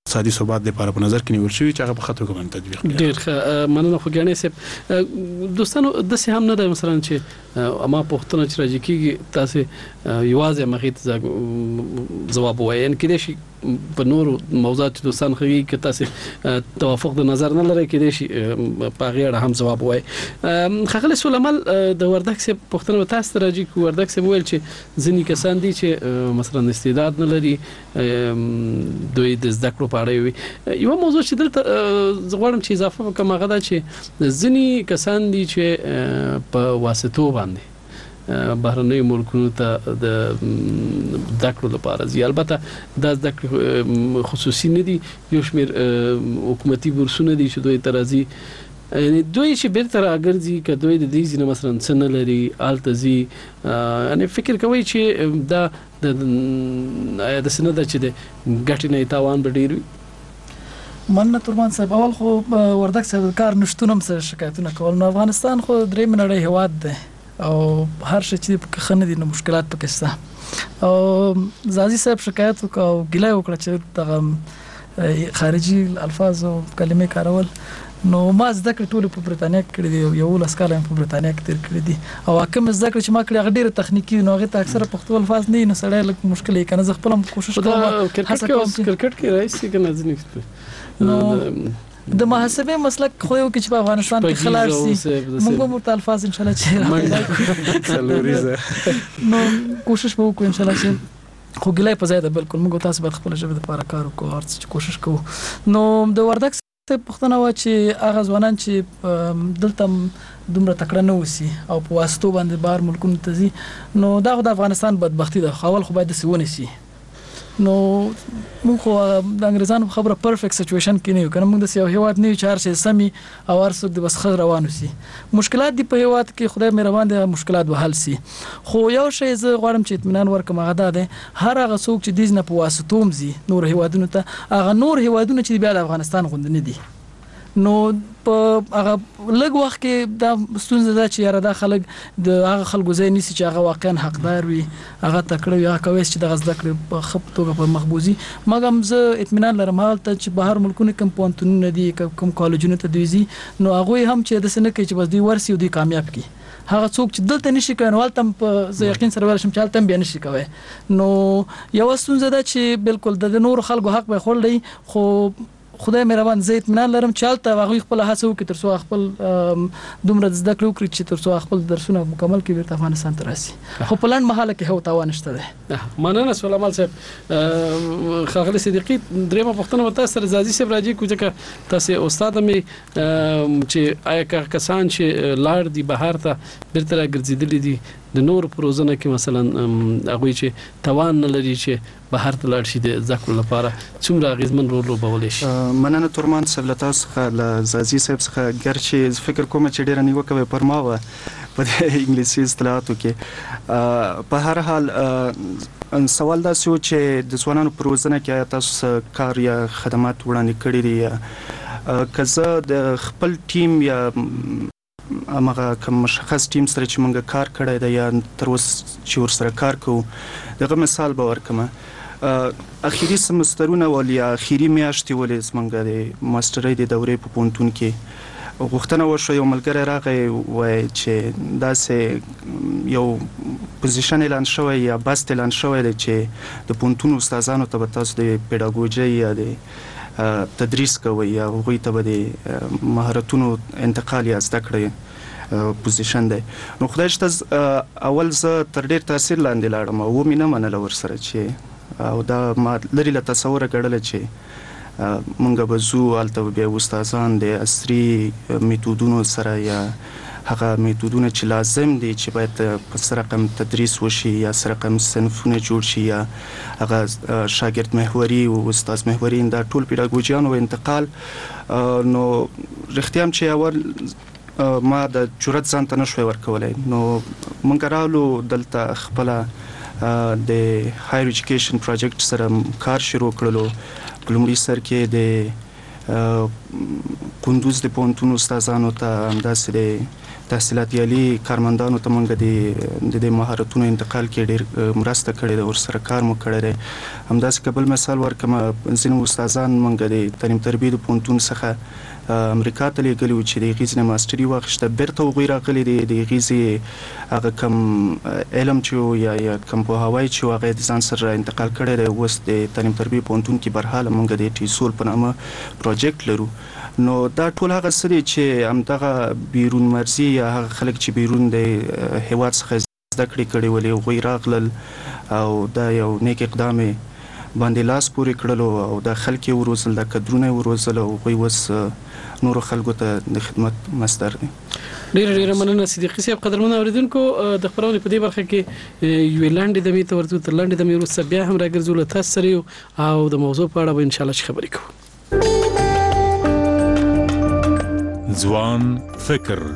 اقتصادي ثبات لپاره په نظر کې نیول شوی چې هغه په خطر کې باندې تطبیق کړي. ډیر ښه مننه خو ګڼې سپ دوستانو د سه هم نه د مثلا چې اما پښتنه چې راځي کیږي تاسو یوازې مخې ته جواب وایي ان کې شي په نور موضوعات دوستان خوي کې تاسو توافق د نظر نه لري کې شي په غیر هم جواب وایي. خغل سولمل د وردک سپ پښتنه تاسو راځي کو وردک سپ ویل چې ځینی کسان دي چې مثلا استعداد نه لري دوی د زده کړو پاره وي. یو موضوع چې دلته زغړم چې اضافه وکم هغه دا چې ځینی کسان دي چې په واسطو باندې بهرنۍ ملکونو ته د ذکر لپاره زی البته د ذکر خصوصي نه دي یو شمیر حکومتي بورسونه دي چې دوی ترازی یعنی دوی چې بیرته راګرځي که دوی د دې ځینې مثلا څه نه لري التزي یعنی فکر کوي چې دا د د سند چې د ګټې نه تاوان به ډیر وي. مننه ترمان صاحب اول خو وردک صاحب کار نشټونم سره شکایتونه کول نو افغانستان خو درې منړې هواد ده او هر شي چې په خنه دي نو مشکلات پکې شته او زازي صاحب شکایت وکاو ګلای وکړه چې دغه خارجي الفاظ او کلمې کارول نو ما زده کړ ټول په برتانیا کې کړی دی یو لاسکاله په برتانیا کې تیر کړی دي او کوم زده کړ چې ما کړی هغه ډیره تخنیکی نو هغه ته اکثره پښتو الفاظ نه نو سړی لکه مشکل یې کنه زه خپل کوشش کوم کرکټ کې کرکټ کې راځي کنه ځنی نو د محاسبه مسلک خو یو کې چې په افغانستان کې خلاص سي موږ مرته الفاظ ان شاء الله چې نو کوشش به وکړو ان شاء الله چې خو ګلای په ځای ده بالکل موږ تاسو به خپل ژبه لپاره کار وکړو هر څه کوشش کوو. نو د وردک ته پښتنه و چې هغه ځوانان چې دلته دومره تکړه نه وسی او په واسطو باندې بهر ملکونو ته ځي نو دا د افغانستان بدبختی ده خپل خو باید سونه سي نو موږ خو د انګريزانو خبره پرفیکټ سچويشن کې نه یو کنه موږ د سیاو هیواد نه چار شي سمي او ارسو د بس خغ روانو سي مشکلات دی په هیواد کې خدای مهربان دي مشکلات به حل سي خو یو شی زه غواړم چې اطمینان ورکم هغه ده هر هغه څوک چې دیز نه په واسطوم زی نور هیوادونو ته هغه نور هیوادونو چې بیا د افغانستان غوند نه دي نو په هغه لږ وخت کې دا ستونزه ده چې یاره دا خلک د هغه خلکو ځای نیسي چې هغه واقعا حقدار وي هغه تکړه وي هغه کوي چې د غزدا کړ په خپ توګه په مخبوزي مګم زه اطمینان لرم حالت چې بهر ملکونو کوم پونتونه دي کوم کالجونه ته دوی نو هغه هم چې د سنه کې چې بس دوی ورسي او دوی کامیاب کی هغه څوک چې دلته نشي کولای تم په زه یقین سره ورشم چې تم بیا نشي کوي نو یو ستونزه ده چې بالکل د نور خلکو حق به خورلې خو خدای مهربان زه اطمینان لرم چې حالت هغه خپل هڅه وکړي تر څو خپل دومره زده کړو کړی چې تر څو خپل درسونه مکمل کړي ورته افغانستان ته راسي خو په لاند محله کې هو تاوان نشته ده. مننه سولمال صاحب خغل صدیقی درېمه پښتنه وتا سره زازي صاحب راځي کوم ځکه تاسو استاد مې چې آیا کسان چې لار دی بهر ته بیرته راګرځیدل دي د نور پروژنه کې مثلا هغه چې توان نه لري چې بهر ته لاړ شي د ذکر لپاره څومره غیزمن رول لوبول شي. مننه ترمان صاحب له تاسو څخه له زازي صاحب څخه ګرچې فکر کوم چې ډیر نیوکه به پرماوه په انګلیسي اصطلاحاتو کې په هر حال سوال دا سو چې د ځوانانو پروژنه کې تاسو کار یا خدمات وړاندې کړی دي کزه د خپل ټیم یا امغه کوم مشخص ټیم سره چې مونږ کار کړی دی یا تر اوسه چې ور سره کار کوو دغه مثال به ورکم اخیری سمسترونه ولې اخیری میاشتې ولې زمونږ د ماسترۍ د دورې په پونتون کې غوښتنه وشو یو ملګری راغی وای چې داسې یو پوزیشن اعلان شوی یا بست اعلان شوی دی چې د پونتون استادانو ته به تاسو د پیډاګوژي یا د تدریس کوي یا غوي ته به مهارتونو انتقال یا زده کړی پوزیشن دی نو خدای شته اول زه تر ډیر تاثیر لاندې لاړم او مې نه منله ورسره چې او دا ما لري له تصور کړل چې مونږ به زو الته به استادان د عصري میتودونو سره یا هغه میتودونه چې لازم دي چې باید په سره رقم تدریس وشي یا سره رقم صنفونه جوړ شي یا هغه شاګرد محوري او استاد محوري دا ټول پیډاګوژیان او انتقال نو رښتیا هم چې اول ما د جرأت ځان ته نشوي ورکولای نو مونږ راولو دلته خپل د هایر ایجوکیشن پروجیکټ سره کار شروع کړلو پلومړي سر کې د کندوز د پونتون استادانو ته همداسې د تحصیلات یالي کارمندانو ته موږ د د مهارتونو انتقال کې ډېر مرسته کړې ده، ورسره کار مو کړی دی. همداسې که بل مثال ورکړم، ځینې استادان موږ د تعلیم تربیې د پوهنتون څخه امریکا ته لیږلي وو چې د هغې نه ماسټري واخیسته، بیرته هغوی راغلي دي، د هغې هغه کم علم چې و یا یا کم پوهاوی چې و هغه یې د ځان سره انتقال کړی دی. اوس د تعلیم تربیې پوهنتون کې برحاله موږ د ټیسول په نامه پروجیکټ لرو. نو دا ټول هغه څه دي چې همدغه بیرون مرزي یا هغه خلک چې بیرون د هیواد څخه زده کړې کړې ولې هغوی راغلل او دا یو نیک اقدام باندې لاس پورې کړلو او دا خلک یې وروزل، دا کدرونه یې وروزل او هغوی اوس نورو خلکو ته د خدمت مصدر دي. ډېره ډېره مننه صدیقي صاحب. قدرمنو اوریدونکو، د خبرونې په دې برخه کې یوې لنډې دمې ته ورځو، تر لنډې دمې وروسته بیا هم راګرځو له تاسو سره یو او د موضوع په اړه به انشاءالله چې خبرې کوو. ځوان فکر.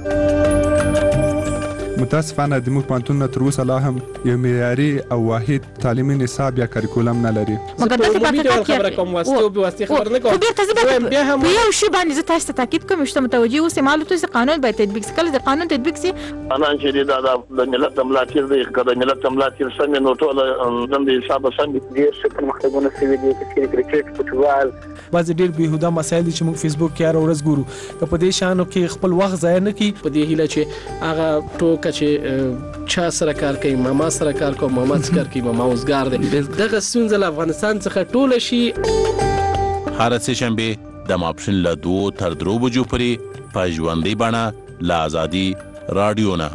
متاسفانه د موږ پوهنتون نه تر اوسه لا هم یو معیاري او واحد تعلیمي نصاب یا کریکولم نه لري. مګر داسې په حقیقت کې خبره کوم واسطه او واسطه خبر نه کوم. بیا هم یو شی باندې زه تاسو ته تاکید کوم چې متوجي اوسئ، معلومات چې قانون باید تطبیق شي. کله د قانون تطبیق شي انا چې دا د ملت ملاتړ دی، کله ملت ملاتړ سم نو ټول د حساب سم دي چې پرمختګونه شوي دي، چې کرکټ فوټبال بعض ډېر بهوده مسایل چې موږ فیسبوک کې هر ورځ ګورو، که په دې شانو کې خپل وخت ضایع نه کړي. په دې هیله چې هغه ټوکه چې چا سره کار کوي، ماما سره کار کوي، ماما سره کار کوي، ماما اوسګار دی، دغه ستونزه له افغانستان څخه ټوله شي. هر څه شنبه د ماپښین له دوه تر درو بجو پورې په ژوندۍ بڼه له آزادي رادیو نه.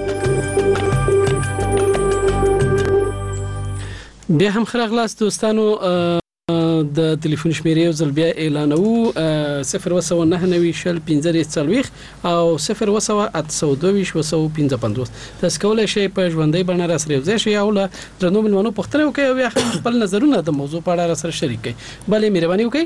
بیا هم ښه راغلاست دوستانو. د ټلیفون شمیرې یو ځل بیا اعلانوو: صفر اووه سوه نهه نوي شل پنځه دېرش څلوېښت او صفر اووه سوه اته سوه دوه ویشت اووه سوه پنځه پنځوس. تاسو کولی شئ په ژوندۍ بڼه راسره یو ځای شئ او له درنو مېلمنو پوښتنه وکړئ او بیا هم خپل نظرونه د موضوع په اړه راسره شریک کړئ. بلې مهرباني وکړئ.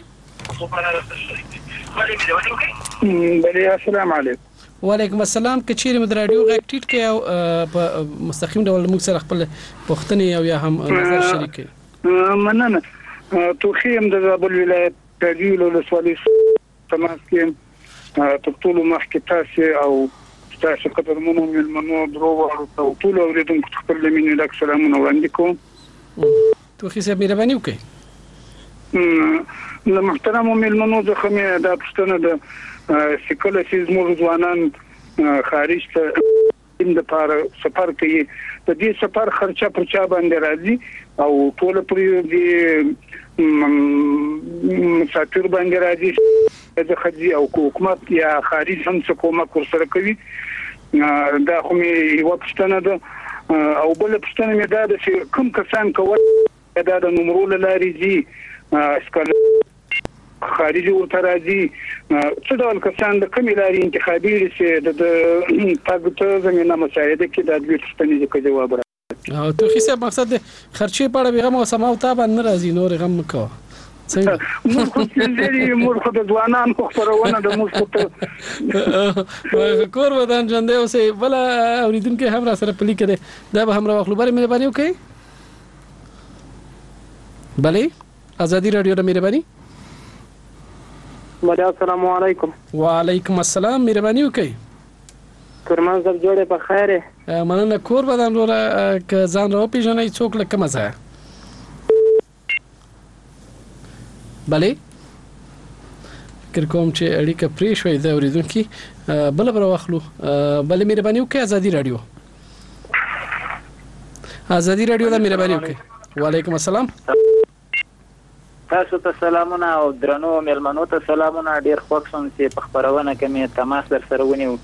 بلې السلام علیکم. وعلیکم السلام. که چیرې مو د راډیو غږ ټیټ کړئ او په مستقیم ډول موږ سره خپل پوښتنې او یا هم نظر شریک کړئ. مننه. توخی هم د زابل ولایت تاجیل ولسوالۍ تماس کې تر ټولو مخکې تاسو او تاسو قدرمنو مېلمنو درو او ټول اوریدونکو خپل لمنې ډک سلامونه وړاندې کوم. توخی صاحب مهرباني وکړئ. د محترمو مېلمنو څخه مې دا پوښتنه ده چې کله چې زموږ ځوانان خارج ته د پاره سفر کوي، د دې سفر خرچه پر چا باندې راځي او ټول پرې دي مسافر باندې راځي د خځې او حکومت یا خارج هم څه کومک ورسره کوي. دا خو مې یو پوښتنه ده. او بل پوښتنه مې دا ده چې کوم کسان کوي دا د نمرو لارې دي اسکل خارجي ورته راځي، څه ډول کسان د کومې لارې انتخابي چې د تاګ زمينه مساعده کې د دې پوښتنې ځکه جواب راځي. او توخی صاحب مقصد د خرچې په اړه بیغم او سماو تابع نه راځي، نور غم مکو څنګه موږ خو چې موږ خو د ځوانان خو خبرونه د موږ ته کور ودان ژوندۍ اوسئ. بل اوریدونکو هم را سره پلی کړي، دا به هم راوخلو. بلې مهرباني وکړئ. بلې ازادي رادیو د مهرباني. بله السلام علیکم. وعلیکم السلام. مهرباني وکړئ. ترمن زب جوړه په خیره. مننه. کور بدن وروره که ځان را پیژنئ څوک له کومه ځایه. بلې فکر کوم چې اړیکه پرې شوې د اوریدونکي. بله به راواخلو. بلې مهرباني وکړئ. ازادي رادیو. ازادي رادیو د مهرباني وکړئ. وعلیکم السلام. تاسو ته سلامونه او درنو مېلمنو ته سلامونه. ډیر خوښ شوم چې په خبرونه کې مې تماس در سره ونیو.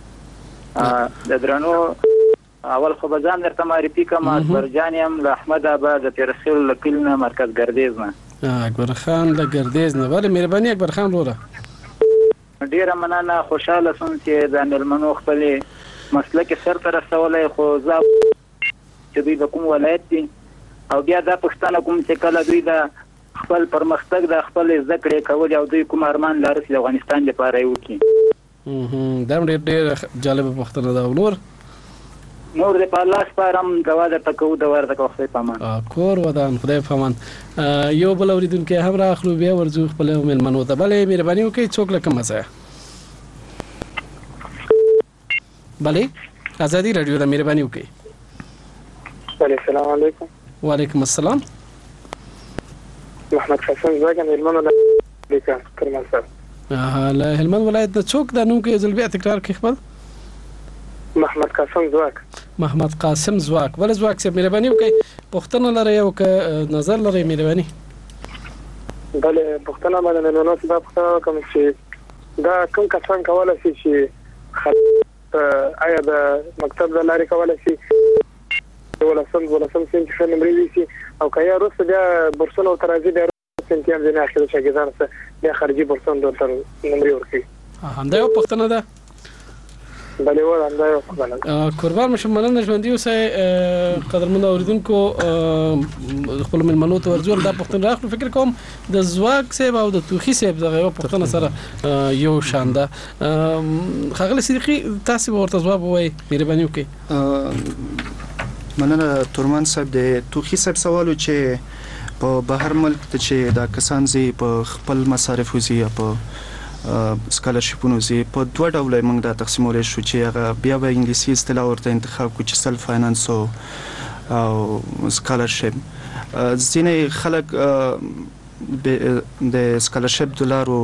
د درنو اول خو به ځان درته معرفي کوم. اکبر جان یم له احمد آباد د پیرسل له کلي نه مرکز ګردیز نه. اکبر خان له ګردیز نه. ولې مهرباني اکبر خان وروره. ډیره مننه. خوشاله شوم چې د مېلمنو خپلې مسلکي سرته رسولی، خو زه چې دوی د کوم ولایت دي او بیا دا پوښتنه کوم چې کله دوی د خپل پرمختګ د خپل زده کړې کول او دوی کوم ارمان لري چې د افغانستان لپاره یې وکړي. دا ډېر ډېر جالبه پوښتنه ده. نور نور د په الله سپارم دوا درته کوو د ورته کو خدای په امان. کور ودان خدای په امان. یو بل اوریدونکي هم راخلو بیا ورځو خپل مېلمنو ته. بلې مهرباني وکړئ څوک له کومه ځایه. بله ازادي رادیو د مهرباني وکي. السلام علیکم. وعلیکم السلام. محمد قاسم زواک د هلمند ولایت کرمان صاحب. اه له هلمند ولایت د څوک د نوم کې ځل بیا تکرار کوي خپل؟ محمد قاسم زواک. محمد قاسم زواک. ول زواک صاحب مهرباني وکي پښتنه لري او که نظر لري مهرباني. بله پښتنه باندې نو نو دا پښتنه کوم چې دا کوم کسان کولای شي چې آیا د مکتب د لارې کولای شي ولسم ولسم سین چې نمبر وي او کیا روس بیا برسونه او ترازی بیا سنتیام د اخر شاګردانو سره بیا خارجي برسون دلته نمبر ورکړي. همدا یو پښتنه ده. بله و همدا یو پښتنه. قربان مشم مننه ژوندۍ اوسئ قدرمن اوریدونکو خپل ملمنو ته ورزول دا پښتون راخلو فکر کوم د زواک صاحب او د توخي صاحب دغه یو پښتنه سره یو شان ده. خغل صدیقي تاسو ورته جواب وای مهرباني وکړئ. مننه تورمان صاحب د توخي صاحب سوالو چې په بهر ملک ته چې دا کسان زی په خپل مصارف وزي په سکالرشپونو زی په دوه ډول موږ دا تقسیمول شو چې هغه بیا به انګلیسي اصطلاح ورته انتخاب کو چې سلف فاینانس او سکالرشپ. ځینې خلک د سکالرشپ دلارو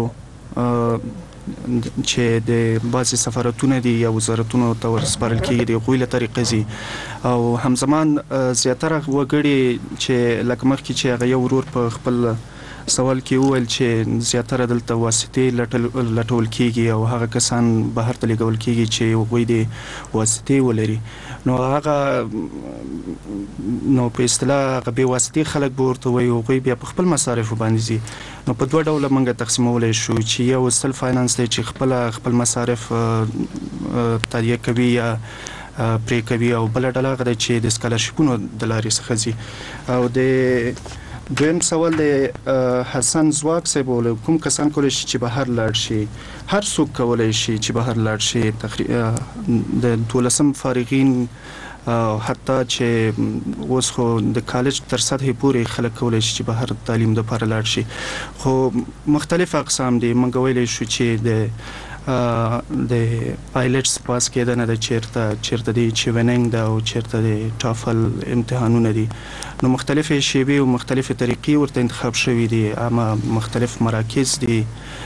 چې د باسي سفارتونه دي یا وزارتونو ته ورسپارل کیږي د غوښله طریقې زی او همزمان زیاتره وګړي چې لکه مخکې چې هغه یو ورور په خپل سوال کې وویل چې زیاتره دلته واسطې لټول کیږي او هغه کسان بهر ته لګول کیږي چې وګوي دي واسطې ولري نو هغه نو په اصطلاح هغه به واسطې خلک ورته وي وګوي بیا په خپل مصارف باندې زی نو په دوه ډول موږ تقسیمول شو چې یو سلف فاینانس دی چې خپل خپل مصارف تادیه کوي یا پرې کوي او بل ډول هغه چې د سکالرشپونو د لارې څخه زی او د دویم سوال د حسن زواک صاحب ول کوم کسان کولای شي چې بهر لاړ شي هر څوک کولای شي چې بهر لاړ شي تقریبا د دولسم فارغین حتی چې اوس خو د کالج تر سطحې پورې خلک کولای شي چې بهر تعلیم لپاره لاړ شي خو مختلف اقسام دي موږ ویلی شو چې د د پایلټس پاس کېدنه د چیرته چیرته دی چې وننګ دا او چیرته د ټافل امتحانونه دي نو مختلفه شیبې او مختلفه طریقې ورته انتخاب شوې دي اما مختلف مراکز دي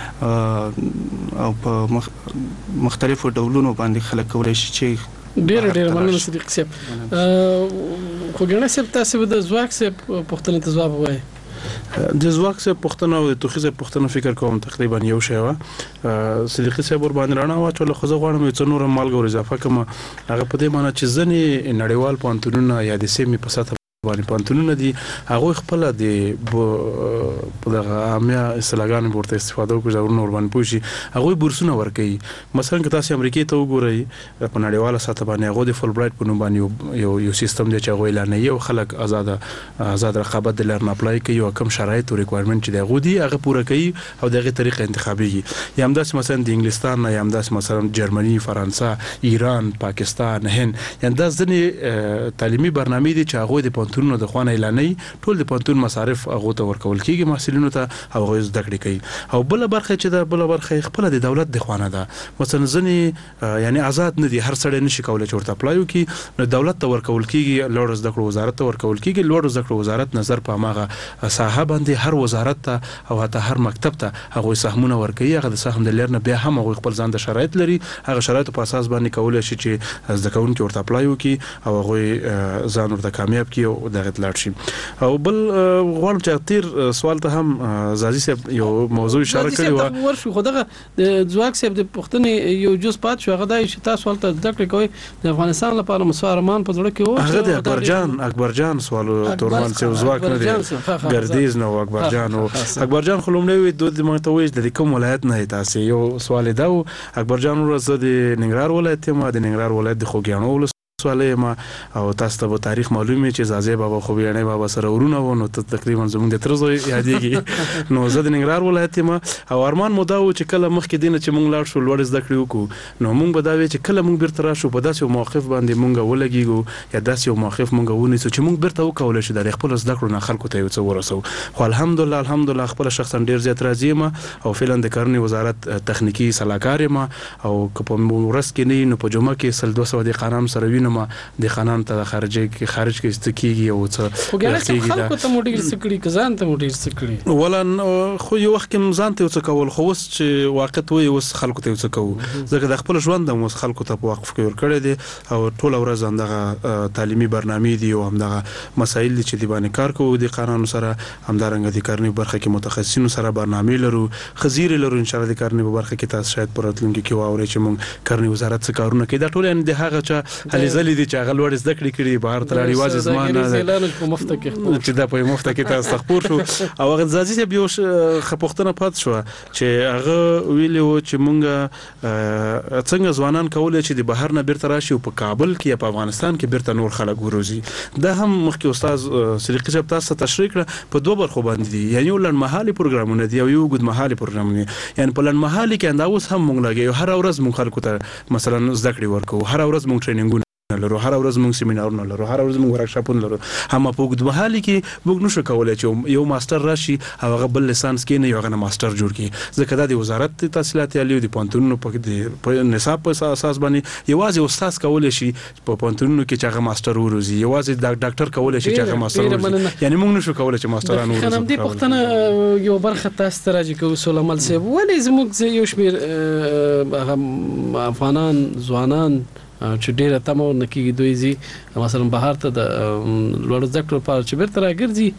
او په مختلفو ډولونو باندې خلک کولای شي چې ډېر ډېر مننه صدیق صاحب خو ګڼه صاحب تاسو د زواک صاحب پوښتنې ته ځواب وایي د زواک صاحب پښتنه او د توخي صاحب پښتنه فکر کوم تقریبا یو شی و صدیقي صاحب ور باندې رانا واچول خو زه غواړم چې نور مالګو اضافه کوم هغه په دې معنی چې ځنې نړیوال پانتونونه یا د سیمې په سطح باندې پانتونونه دي هغه خپل د په دغه عامه اصطلاحګان ورته استفاده کوي ضرور نور باندې پوښي هغه بورسونه ورکوي مثلا که تاسو امریکای ته وګورئ په نړیواله سطح باندې هغه د فول برایټ په نوم باندې یو یو سیستم دی چې هغه اعلان یو خلک آزاد آزاد رقابت د لرن اپلای کوي او کوم شرایط او ریکوایرمنت چې دغه دي هغه پوره کوي او دغه طریقه انتخابيږي یا همداس مثلا د انګلستان یا همداس مثلا جرمني فرانسه ایران پاکستان هند یا همداس ځنې تعلیمي برنامه دي چې هغه د پانتونو د خوانه اعلانې ټول د پانتون مصارف هغه ته ورکول کیږي محصلینو ته او هغه زده کړې کوي او بل برخه چې د بل برخه خپل د دولت د خوانه ده مثلا ځنې یعنی آزاد نه دي هر سړی نشي کولای چې ورته اپلای وکړي نو دولت ته ورکول کیږي لوړ زده کړو وزارت ته ورکول کیږي لوړ زده کړو وزارت نظر په ماغه صاحب باندې هر وزارت ته او حتی هر مکتب ته هغه سهمونه ورکوي هغه د سهم د لرنه بیا هم هغه خپل ځان د شرایط لري هغه شرایط په اساس باندې کولای شي چې زده کوونکي ورته اپلای وکړي او هغه ځان ورته کامیاب کړي او دغه لاړ شي او بل غواړم چې تیر سوال ته هم زازي صاحب یو موضوع اشاره کړې و ورشو خو دغه د زواک صاحب د پښتنې یو جز پات شو هغه د تاسو ولته ذکر کوي د افغانستان لپاره مسوارمان په ځړه کې و هغه د اکبر جان اکبر جان سوال تورمان چې زواک نه دی ګردیز نو اکبر جان او اکبر جان خلومنوي د مونږ ته د کوم ولایت نه تاسو یو سوال دا اکبر جان ورځ د ننګرهار ولایت ما د ننګرهار ولایت د خوګیانو سواله ما او تاسو ته تاریخ معلومه چې زازه بابا خو بیانې بابا سره ورونه و نو تقریبا زموږ د ترزو یادېږي نو زه د ننګرهار ولایت ما او ارمان مو دا و چې کله مخکې دینه چې مونږ لاړ شو لوړ زده کړې وکړو نو مونږ به دا وی چې کله مونږ بیرته راشو په داسې موقف باندې مونږ ولګیږو یا داسې موقف مونږ ونیسو چې مونږ بیرته وکول شو د خپل زده کړو نه خلکو ته یو څه ورسو خو الحمدلله الحمدلله خپل شخصا ډیر زیات راضی ما او فعلا د کرنې وزارت تخنیکی صلاحکار ما او په ورس کې نه نو په جمعه کې سل دوه سوه د قانون سره وینم د قانون ته خارجي کې خارج کې استکیږي او څه خو ګره خلکو ته موډیر سکړي کزان ته موډیر سکړي ولا خو یو وخت کې ځان ته څه کول خو اوس چې واقعیت وي اوس خلکو ته څه کوو ځکه د خپل ژوند د اوس خلکو ته په وقف کې ور کړی دي او ټول ورځ همدغه تعلیمي برنامه دي او همدغه مسایل دي چې دی باندې کار کوو د قانون سره همدارنګه د کرنې برخه کې متخصصینو سره برنامه لرو خزیر لرو ان شاء الله د کرنې په برخه کې تاسو شاید پراتلونکي کې واورئ چې موږ کرنې وزارت څخه کارونه کوي دا ټول ان د هغه چې هلي ځلې دي چې هغه لوړ زده کړې کړي بهر ته لاړې واځي زمانه په مفته کې چې دا په مفته کې تاسو خبر شو او هغه ځاځي چې یو خپختنه پات شو چې هغه ویلو چې مونږ څنګه ځوانان کولای چې د بهر نه بیرته راشي او په کابل کې په افغانستان کې بیرته نور خلک وروزي دا هم مخکې استاد صدیقي صاحب تاسو تشریح کړ په دوه برخو باندې دي یعنی ولن محلي پروګرامونه دي او یو ګډ محلي پروګرامونه یعنی په لن محلي کې انداوس هم مونږ لګي هر ورځ مونږ خلکو ته مثلا زده کړې ورکو هر ورځ مونږ ټریننګونه لرو هر ورځ موږ سیمینارونه لرو هر ورځ موږ ورکشاپونه لرو هم په وګړو محلي کې موږ نشو کولای چې یو ماستر راشي او هغه بل لیسانس کې نه یو غنه ماستر جوړ کړي ځکه د وزارت تحصیلات عالی د پونتونو په نصاب په اساس باندې یوازې استاد کولای شي په پونتونو کې چې هغه ماستر وروزي یوازې د ډاکټر کولای شي چې هغه ماستر وروزي یعنی موږ نشو کولای چې ماسترانو وروزي خنم دې پښتنه یو برخه تاسو ته راځي کوي سولمل سیب ولې زموږ یو شمیر افغانان ځوانان چې ډیره تمه نکېږي دوی زی مثلا بهر ته د لوړ زده کړو لپاره چې بیرته راګرځي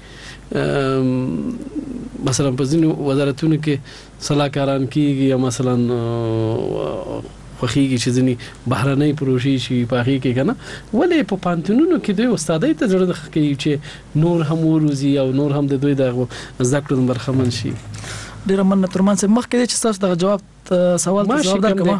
مثلا په ځینو وزارتونو کې صلاحکاران کېږي یا مثلا خوښیږي چې ځینې بهرنۍ پروژې شي په هغې کې که نه ولې په پوهنتونونو کې دوی استادۍ ته زړه ښه کوي چې نور هم وروزي او نور هم د دوی د زده کړو برخمن شي ډیره مننه ترمان صاحب مخکې چې تاسو دغه جواب سوال ته جواب درکوم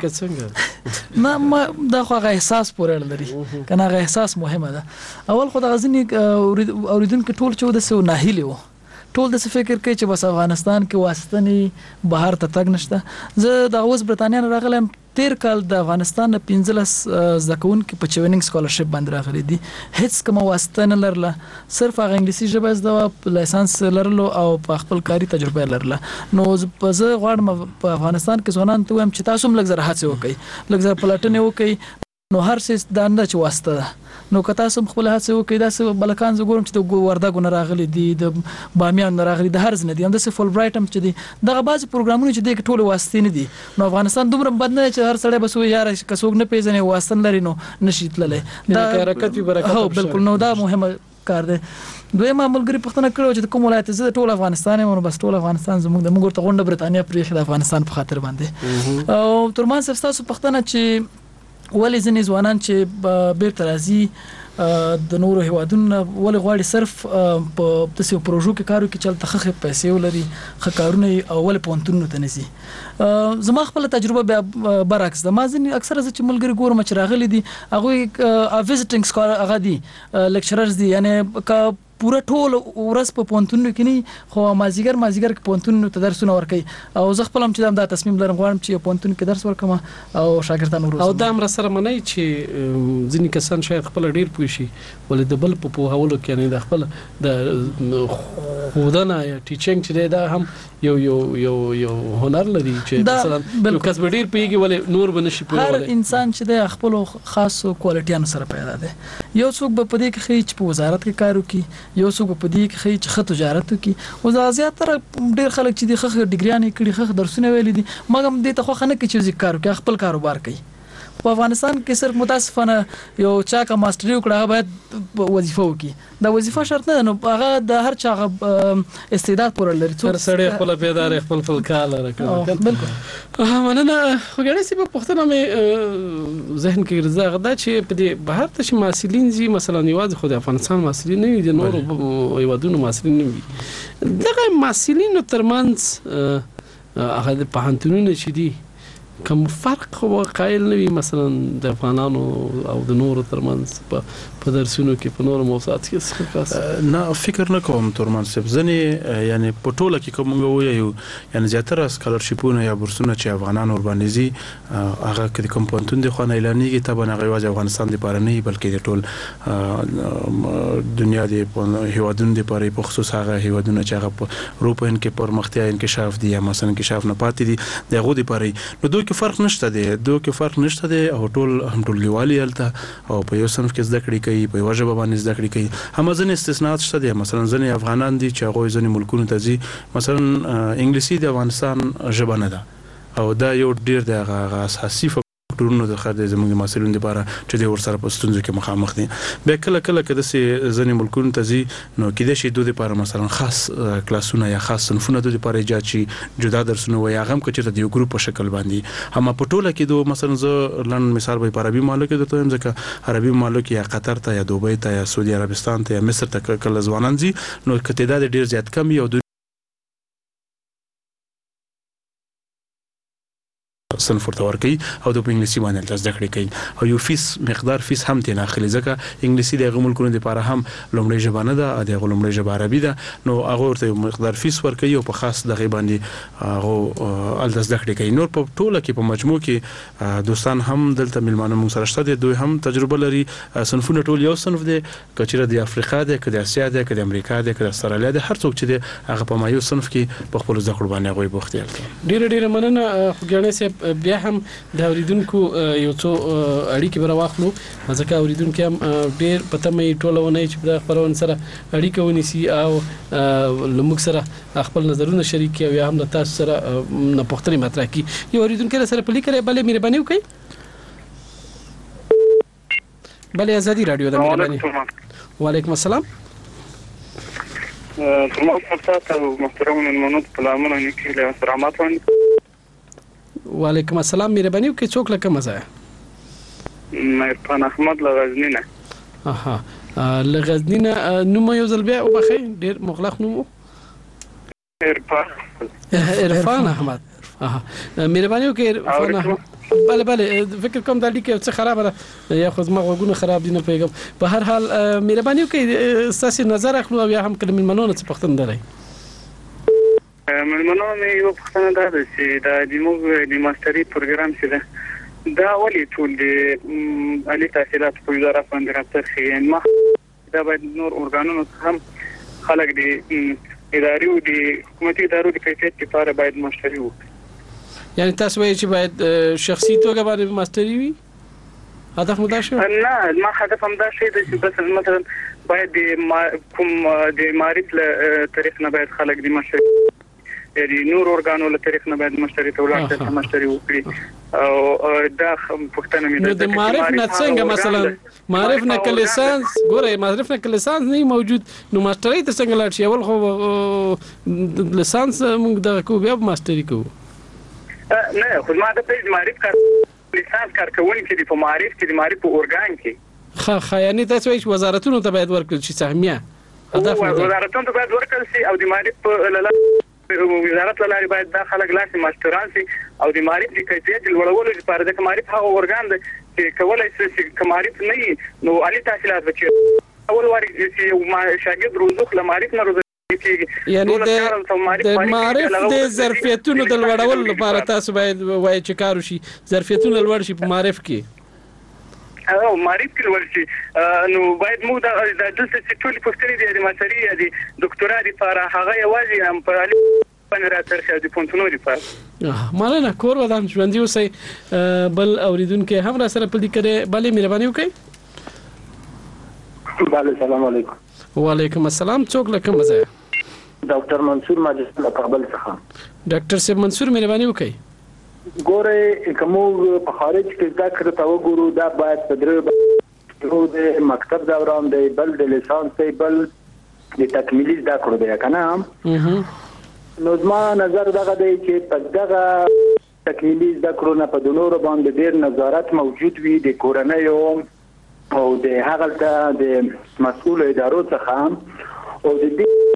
نه ما دا خو هغه احساس پورې لري کنه هغه احساس مهمه ده اول خو د غزنی اوریدونکو ټول چې د سو ناهیلی وو ټول د فکر کوي چې بس افغانستان کې واسطنی بهر ته تګ نشته زه د اوس برتانیا نه راغلم تیر کال د افغانستان پنځلس ځکون کې په چویننګ سکالرشپ باندې راغلي دي هیڅ کوم واسطه نه لرله صرف هغه انګلیسي ژبه زده لایسنس لرلو او په خپل کاري تجربه لرله نو زه غواړم په افغانستان کې ځوانان ته وایم چې تاسو هم لږ زره هڅه وکړئ لږ زره پلټنه وکړئ نو هر څه د انده چې واسطه ده نو که تاسو خپل هڅه وکړئ داسې بلکان زه ګورم چې د وردګو نه راغلي دي د بامیان نه راغلي د هر ځای نه دي همداسې فول برایټ هم چې دي دغه بعضې پروګرامونه چې دی ټولې واسطې نه دي نو افغانستان دومره بد نه دی چې هر سړی بس وایي یاره که څوک نه پېژني واسطه نه لري نو نشي تللی حرکت وي برکت هو بالکل نو دا مهمه کار دی دویمه ملګري پوښتنه کړې چې کوم ولایت زه ټول افغانستان یم نو بس ټول افغانستان زموږ د موږ ورته غونډه برتانیا پرېښې د افغانستان په خاطر باندې او ترمان صاحب ستاسو پوښتنه چې ولې ځینې ځوانان چې بیرته راځي د نورو هیوادونو ولې غواړي صرف په داسې پروژو کې کار وکړي چې هلته ښه پیسې ولري ښه کارونه یې او ولې پوهنتونونو ته نه ځي زما خپله تجربه بیا برعکس ده ما ځینې اکثره زه چې ملګري ګورم چې راغلي دي هغوی وزټینګ سکالر هغه دي لیکچررز دي یعنې که پوره ټول ورځ په پوهنتونونو کې نه خو مازدیګر مازدیګر کې پوهنتونونو ته درسونه ورکوي او زه خپل هم چې دا تصمیم لرم غواړم چې یو پوهنتون کې درس ورکړم او شاګردان وروزم او دا هم سره منئ چې ځینې کسان شاید خپل ډیر پوه شي ولې د بل په پوهولو کې یعنې د خپل د ښودنه یا ټیچینګ چې دی دا هم یو یو یو یو هنر لري چې مثلا یو کس به ډیر پوهېږي ولې نور به نشي پوهولی هر انسان چې دی خپلو خاصو کوالټیانو سره پیدا دی یو څوک به په دې کې ښایي چې په وزارت کې کار وکړي یو څوک په دې کې ښایي چې ښه تجارت وکړي او زیاتره ډېر خلک چې دي ښه ډیګریانې کړي ښه درسونه ویلي دي مګر دې ته خوښه نه کوي چې کار وکړي خپل کاروبار کوي په افغانستان کې صرف متاسفانه یو چا کا ماستری وکړه هغه باید وظیفه وکړي دا وظیفه شرط نه نو هغه د هر چا استعداد پورې لري څو سړی خپل پیدار خپل خپل کار لري بالکل مننه خو ګړې سی په پښتنه مې ذهن کې ګرځي دا چې په دې بهر ته چې محصلین زی مثلا یوازې خو د افغانستان محصلین نه وي د نورو هیوادونو محصلین نه وي دغه محصلینو ترمنځ هغه د پوهنتونونو چې دي کوم فرق قایل نه وي مثلا د افغانانو او د نورو ترمنځ په درسونو کې په نورو موضوعات کې څه خاص نه فکر نه کوم ترمن صاحب ځنې یعنی په ټوله کې کوم وایو یعنی زیاتره سکالرشیپونه یا بورسونه چې افغانان اوربانیزي هغه کې کوم پونتون د خوانه اعلانېږي ته نه غواړي افغانستان لپاره نه بلکې د ټول دنیا د هیوادونو لپاره په خصوص هغه هیوادونه چې هغه په اروپا کې پرمختیا انکشاف دي یا مثلا انکشاف نه پاتې دي دغه لپاره نو دوی کې فرق نشته دی دوی کې فرق نشته دی او ټول هم ټولګیوالي هلته او په یو صنف کې زده کړې کوي په یو ژبه باندې زده کړې کوي هم ځینې استثناءات شته دي مثلا ځینې افغانان دي چې هغه ځینې ملکونو ته ځي مثلا انګلیسي د افغانستان ژبه نه ده او دا یو ډیر د اساسي ټولنو د خاطر زموږ مسؤلین لپاره چې د ورسره په ستونزو کې مخامخ دي به کله کله کده سي ځنې ملکونو ته ځي نو کېده شي دوی لپاره مثلا خاص کلاسونه یا خاص صنفونه دوی لپاره ایجاد شي جدا درسونه وي هغه هم کچې د یو ګروپ په شکل باندې هم په ټوله کې دوی مثلا زه لن مثال به عربي ممالک ته هم ځکه عربي ممالک یا قطر ته یا دوبۍ ته یا سعودي عربستان ته یا مصر ته کله ځوانان ځي نو کته د ډیر زیات کم یو صنف ورته ورکي او د انګلیسي باندې تاسو ذکر کوي او یو فیس مقدار فیس هم ته ناخلي ځکه انګلیسي د غو ملکونو لپاره هم لومړی ژبه نه ده د غو لومړی ژبه عربي ده نو هغه ورته مقدار فیس ورکي او په خاص دغه باندې هغه ال تاسو ذکر کوي نور په ټوله کې په مجموع کې دوستان هم دلته ملمانه مون سره شته دوی هم تجربه لري صنفونه ټول یو صنف دي کچره د افریقا ده کده اسیا ده کده امریکا ده کده استرالیا ده هر څوک چې ده هغه په مایو صنف کې په خپل ذکر باندې غوي بوختي ډیر ډیر مننه خوګانې سه بیا هم د اوریدونکو یو څو اړیکې بر واخلو ځکه اوریدونکو هم ډیر پته مې ټولونه چې په خبرون سره اړیکه ونیسي او لمک سره خپل نظرونه شریک او یا هم د تاسو سره نه پوښتنه مطرح کی یو اوریدونکو سره په لیکره بلې مهرباني وکړئ بلې ازادي رادیو د مهرباني وعلیکم السلام تمام تاسو محترم المنوط په لامل کې له سلامات باندې وعلیکم السلام مهرباني وکړئ څوک لکه مزه عرفان احمد لغزنی نه اها لغزنی نه نو مې یو ځل بیا وبخې ډیر مغلق نو عرفان عرفان احمد اها مهرباني وکړئ عرفان احمد بله بله فکر کوم د لیک څه خراب ده یا خو زما غوګونه خراب دي نه پیغام په هر حال مهرباني وکړئ تاسو نظر اخلو او یا هم کلمې منونه څه پختن درای ملمنو مې یو پښتنه ده چې دا د موږ د ماستري پروګرام چې ده دا ولې ټول د علي تحصیلات په وزارت باندې راځي ما دا باید نور اورګانونو هم خلک د اداري او د حکومتي ادارو د کیفیت لپاره باید ماستري وکړي یعنی تاسو وایئ چې باید شخصي توګه باندې ماستري وي هدف مو دا شو نه ما هدف هم دا شي چې بس مثلا باید د کوم د معرفت له طریق نه باید خلک د ماستري یعنی نور اورګانو له طریق نه باید مشتری ته ولاړ شي مشتری وکړي او دا پښتنه مې د معرف نه څنګه مثلا معرف نه کله لیسانس ګوره معرف نه کله لیسانس نه موجود نو ماستری ته څنګه لاړ شي اول خو لیسانس موږ د کو بیا ماستری کو نه خو ما د پیج معرف کار لیسانس کار کوي چې په معرف کې د معرف اورګان کې خا خا یعنی تاسو وایي وزارتونو ته باید ورکړل شي سهمیه هدف وزارتونو ته باید ورکړل شي او د معرف وزارت لاري باید دا خلک لاسي ماستران سي او د معرفت د کیفیت لوړولو لپاره د معرفت هغه اورګان دی چې کولای شي چې معرفت نه نو علي تحصیلات بچي اول واري چې یو شاګرد روزخ لمعرفت نه روزي یعنی د معرفت د ظرفیتونو د لوړولو لپاره تاسو باید وایي چې کار وشي ظرفیتونه لوړ شي په معرفت کې او معرفت کې ورشي نو باید موږ د دلته چې ټول پښتني د ماستري یا د ډاکټورا لپاره هغه یوازې هم په علي باندې راځي د پونتونو لپاره مالنه کور ودان ژوندۍ اوسئ بل اوریدونکو هم را سره پلی کړي بلې مهرباني وکړئ بله سلام علیکم وعلیکم السلام څوک لکه مزه ډاکټر منصور ماجد له کابل څخه ډاکټر صاحب منصور مهرباني وکړئ ګوره کومو په خارج کې دا کړه تا وګورو دا باید په درو د مکتب دوران دی بل د لیسانس دی بل د تکمیلي زده کړو دی کنه نو زما نظر دغه دی چې په دغه تکمیلي زده کړو نه په دونور باندې ډیر نظارت موجود وي د کورنۍ او د هغه د مسؤل ادارو څخه او د دې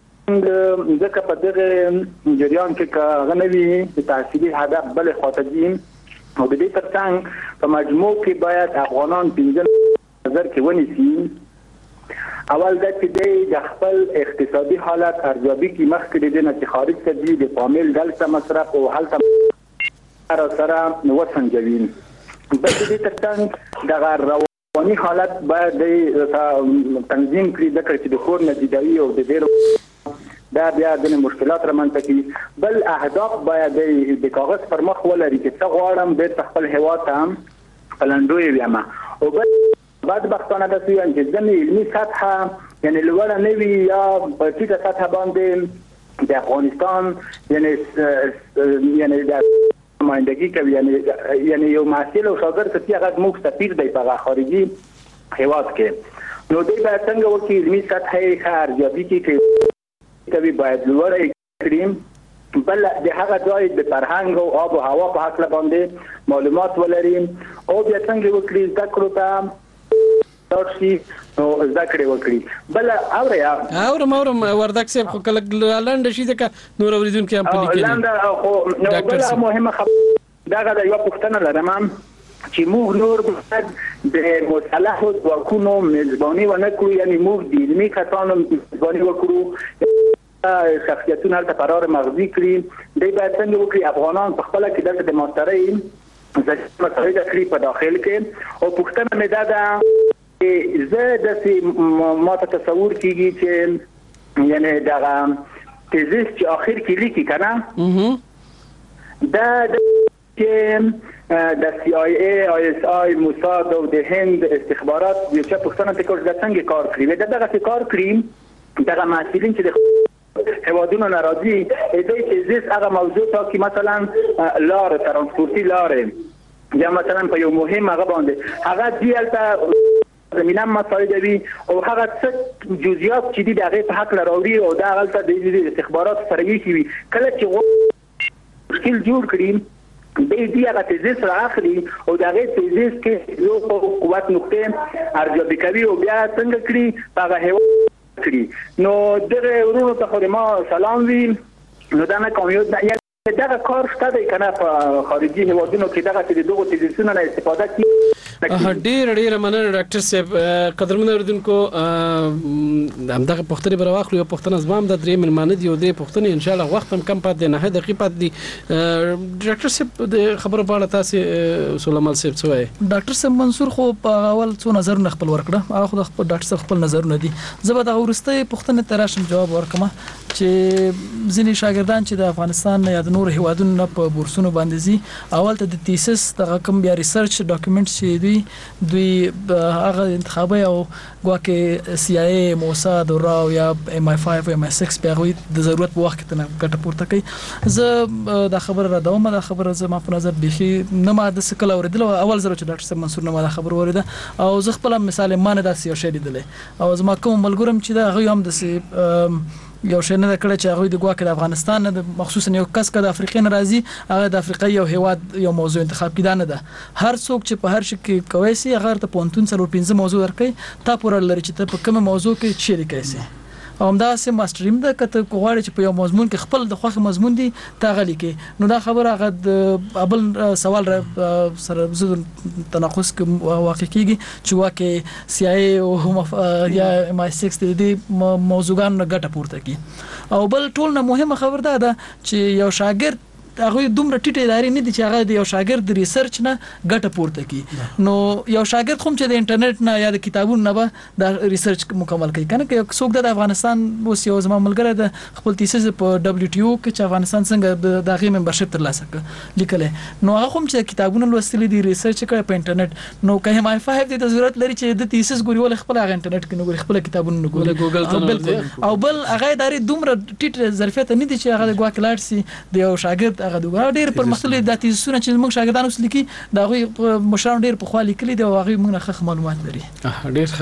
ځکه په دغه جریان کې غنوي د تحصیلي هدف بل خاطرین او د دې ترڅنګ په مجموع کې باید افغانان پنځه نظر کې ونیسي. اول دا چې د خپل اقتصادي حالت ارزیابي کې مخکې د نه چې خارج ته دی د فامیل دلته مصرف او هلته سره سره وسنجوي. بل دې ترڅنګ د رواني حالت باید تنظیم کړي ځکه چې د کور نتیجوي او د ډېرو دا بیا د مشکلات رامنځته کوي. بل اهداف باید د کاغذ پر مخ ولري چې څه غواړم بیرته خپل هېواد ته پلندوی ویم. او بل بدبختانه داسې ویم چې ځینې علمي سطحه یعنې لوړه نه وي یا په ټیټه سطحه باندې د افغانستان یعنې یعنې د نمایندګي کوي یعنې یعنې یو محصل او شاګرد چې هغه زموږ سفیر دی په خارجي هېواد کې نو دوی باید څنګه وکړي علمي سطحه یې ښه ارزیابي کړي کوي باید لوړه کړي. بل د هغه ځای د فرهنګ او آب و هوا په هکله باندې معلومات ولري او بیا څنګه وکړي زده کړو ته لاړ شي نو زده کړې وکړي. بل اوریا اورم اورم وردګ صاحب خو کله لنډ شي ځکه نور اوریدونکو هم په لیکلي لنډ خو نو بل مهمه خبره دغه د یو پوښتنه لرم چې موږ نور باید د مصالحو ځواکونو میزباني ونه کړو یعنی موږ د علمي کسانو میزباني وکړو شخصیتونه هلته قرار مغزي کړي. دوی باید څنګه وکړي افغانان په خپله کې دلته د ماسټرۍ ځکه متحده کړي په داخل کې. او پوښتنه مې دا ده چې زه داسې ما ته تصور کېږي چې یعنې دغه تیزیس چې آخر کې لیکي که نه دا چې د سی آی ای آی اس آی موساد او د هند استخبارات یو څه پوښتنه تکړه د څنګه کار کړی دا دغه کار کړی دغه مسئولین چې د هوادونو ناراضي دوی تیزیس هغه موضوع تا کې مثلا لار ترانسپورتي لارې یا مثلا په یو مهم هغه باندې هغه دیالته زمینه مساعدوي او هغه څه جزئیات چې دي دغه په حق لراوړي او دا غلطه د استخبارات سره وی کله چې مشکل جوړ کړي د دې هغه تیزیس راخلي او دغه تیزیس کې یو قوت نقطه ارزیابي کوي او بیا څنګه کړي هغه هوا کړي. نو دغه ورونو ته خو ما سلام وی نو دا نه کوم یو دغه کار شته دی کنه په خارجي هیوادونو کې دغه چې دغه تیزیسونه نه استفاده کوي. ډیر ډیر مننه ډاکټر صاحب. قدرمن اوریدونکو همدغه پوښتنې به راواخلو. یو پوښتنه زما هم د درې مېلمانه دي او درې پوښتنې انشاءالله وخت هم کم پاتې دی نهه دقیقې پاتې دي. ډاکټر صاحب د خبرو په اړه تاسې سلیمان صاحب څه وایي؟ ډاکټر صاحب منصور خو په اول څو نظرونه خپل ورکړه هغه خو د خپل ډاکټر صاحب خپل نظرونه دي. زه به دغه وروستۍ پوښتنې ته راشم جواب ورکړم چې ځینې شاګردان چې د افغانستان یا د نور هیوادونو نه په بورسونو باندې ځي اول ته د تیسس دغه کوم بیا ریسرچ ډاکومنټ چې دوی دوی هغه انتخابي او ګواکې سی آی ای موساد او راو یا ام آی پنځه او ام آی سکس په غوي د ضرورت په وخت کې نه ګټه پورته کوي. زه د خبره را دوم د خبره زه ما په نظر بيخي نه ما د سکل اوریدل اول زره چې ډاکټر صاحب منصور نه ما د خبر ورده او زه خپل مثال ما نه داسې یو شی لیدلې او زما کوم ملګرم چې دا هغه هم د یو شی نه کړی چې هغه د ګواکې د افغانستان نه مخصوصا یو کس که د افریقا راځي هغه د افریقا یو هیواد یو موضوع انتخاب کړي نه ده. هر څوک چې په هر شي کې کوي سي هغه ته پونتون څلور پنځه موضوع ورکړي تا پورا لري چې ته په کومه موضوع کې شریک شې او همدا سه ماستریم ده کته کوغاړي چې په یو مضمون کې خپل د خوخه مضمون دي تا غلي کې نو دا خبره هغه د ابل سوال سره زو تناقض کې واقع کیږي چې واکه سی آی او هم یا ام آی سکس دې موضوعان ګټه پورته کی او بل ټول نه مهمه خبر ده چې یو شاګرد هغه دومره ټیټه ادارې نه دي چې هغه د یو شاګرد د ریسرچ نه ګټه پورته کړي. نو یو شاګرد کوم چې د انټرنیټ نه یا د کتابونو نه به د ریسرچ مکمل کوي کنه که څوک د افغانستان اوس یو زما ملګری د خپل تیسیس په دبليو ټي او کې چې افغانستان څنګه د هغه ممبرشپ ترلاسه کړ لیکل نو هغه کوم چې کتابونه لوستل دي ریسرچ کوي په انټرنیټ نو که هم آی پنځه د ضرورت لري چې د تیسیس ګوري ول خپل هغه انټرنیټ کې نو ګوري خپل کتابونه نو ګوري ګوګل ته او بل هغه ادارې دومره ټیټه ظرفیت نه دي چې هغه ګواکلار سي د یو شاګرد هغه دوه ډیر پر مسلې د تیزونه چې موږ شاګردانو سره لیکي دا غوي مشران ډیر په خوا لیکلي دی او هغه موږ نه معلومات لري. ډیر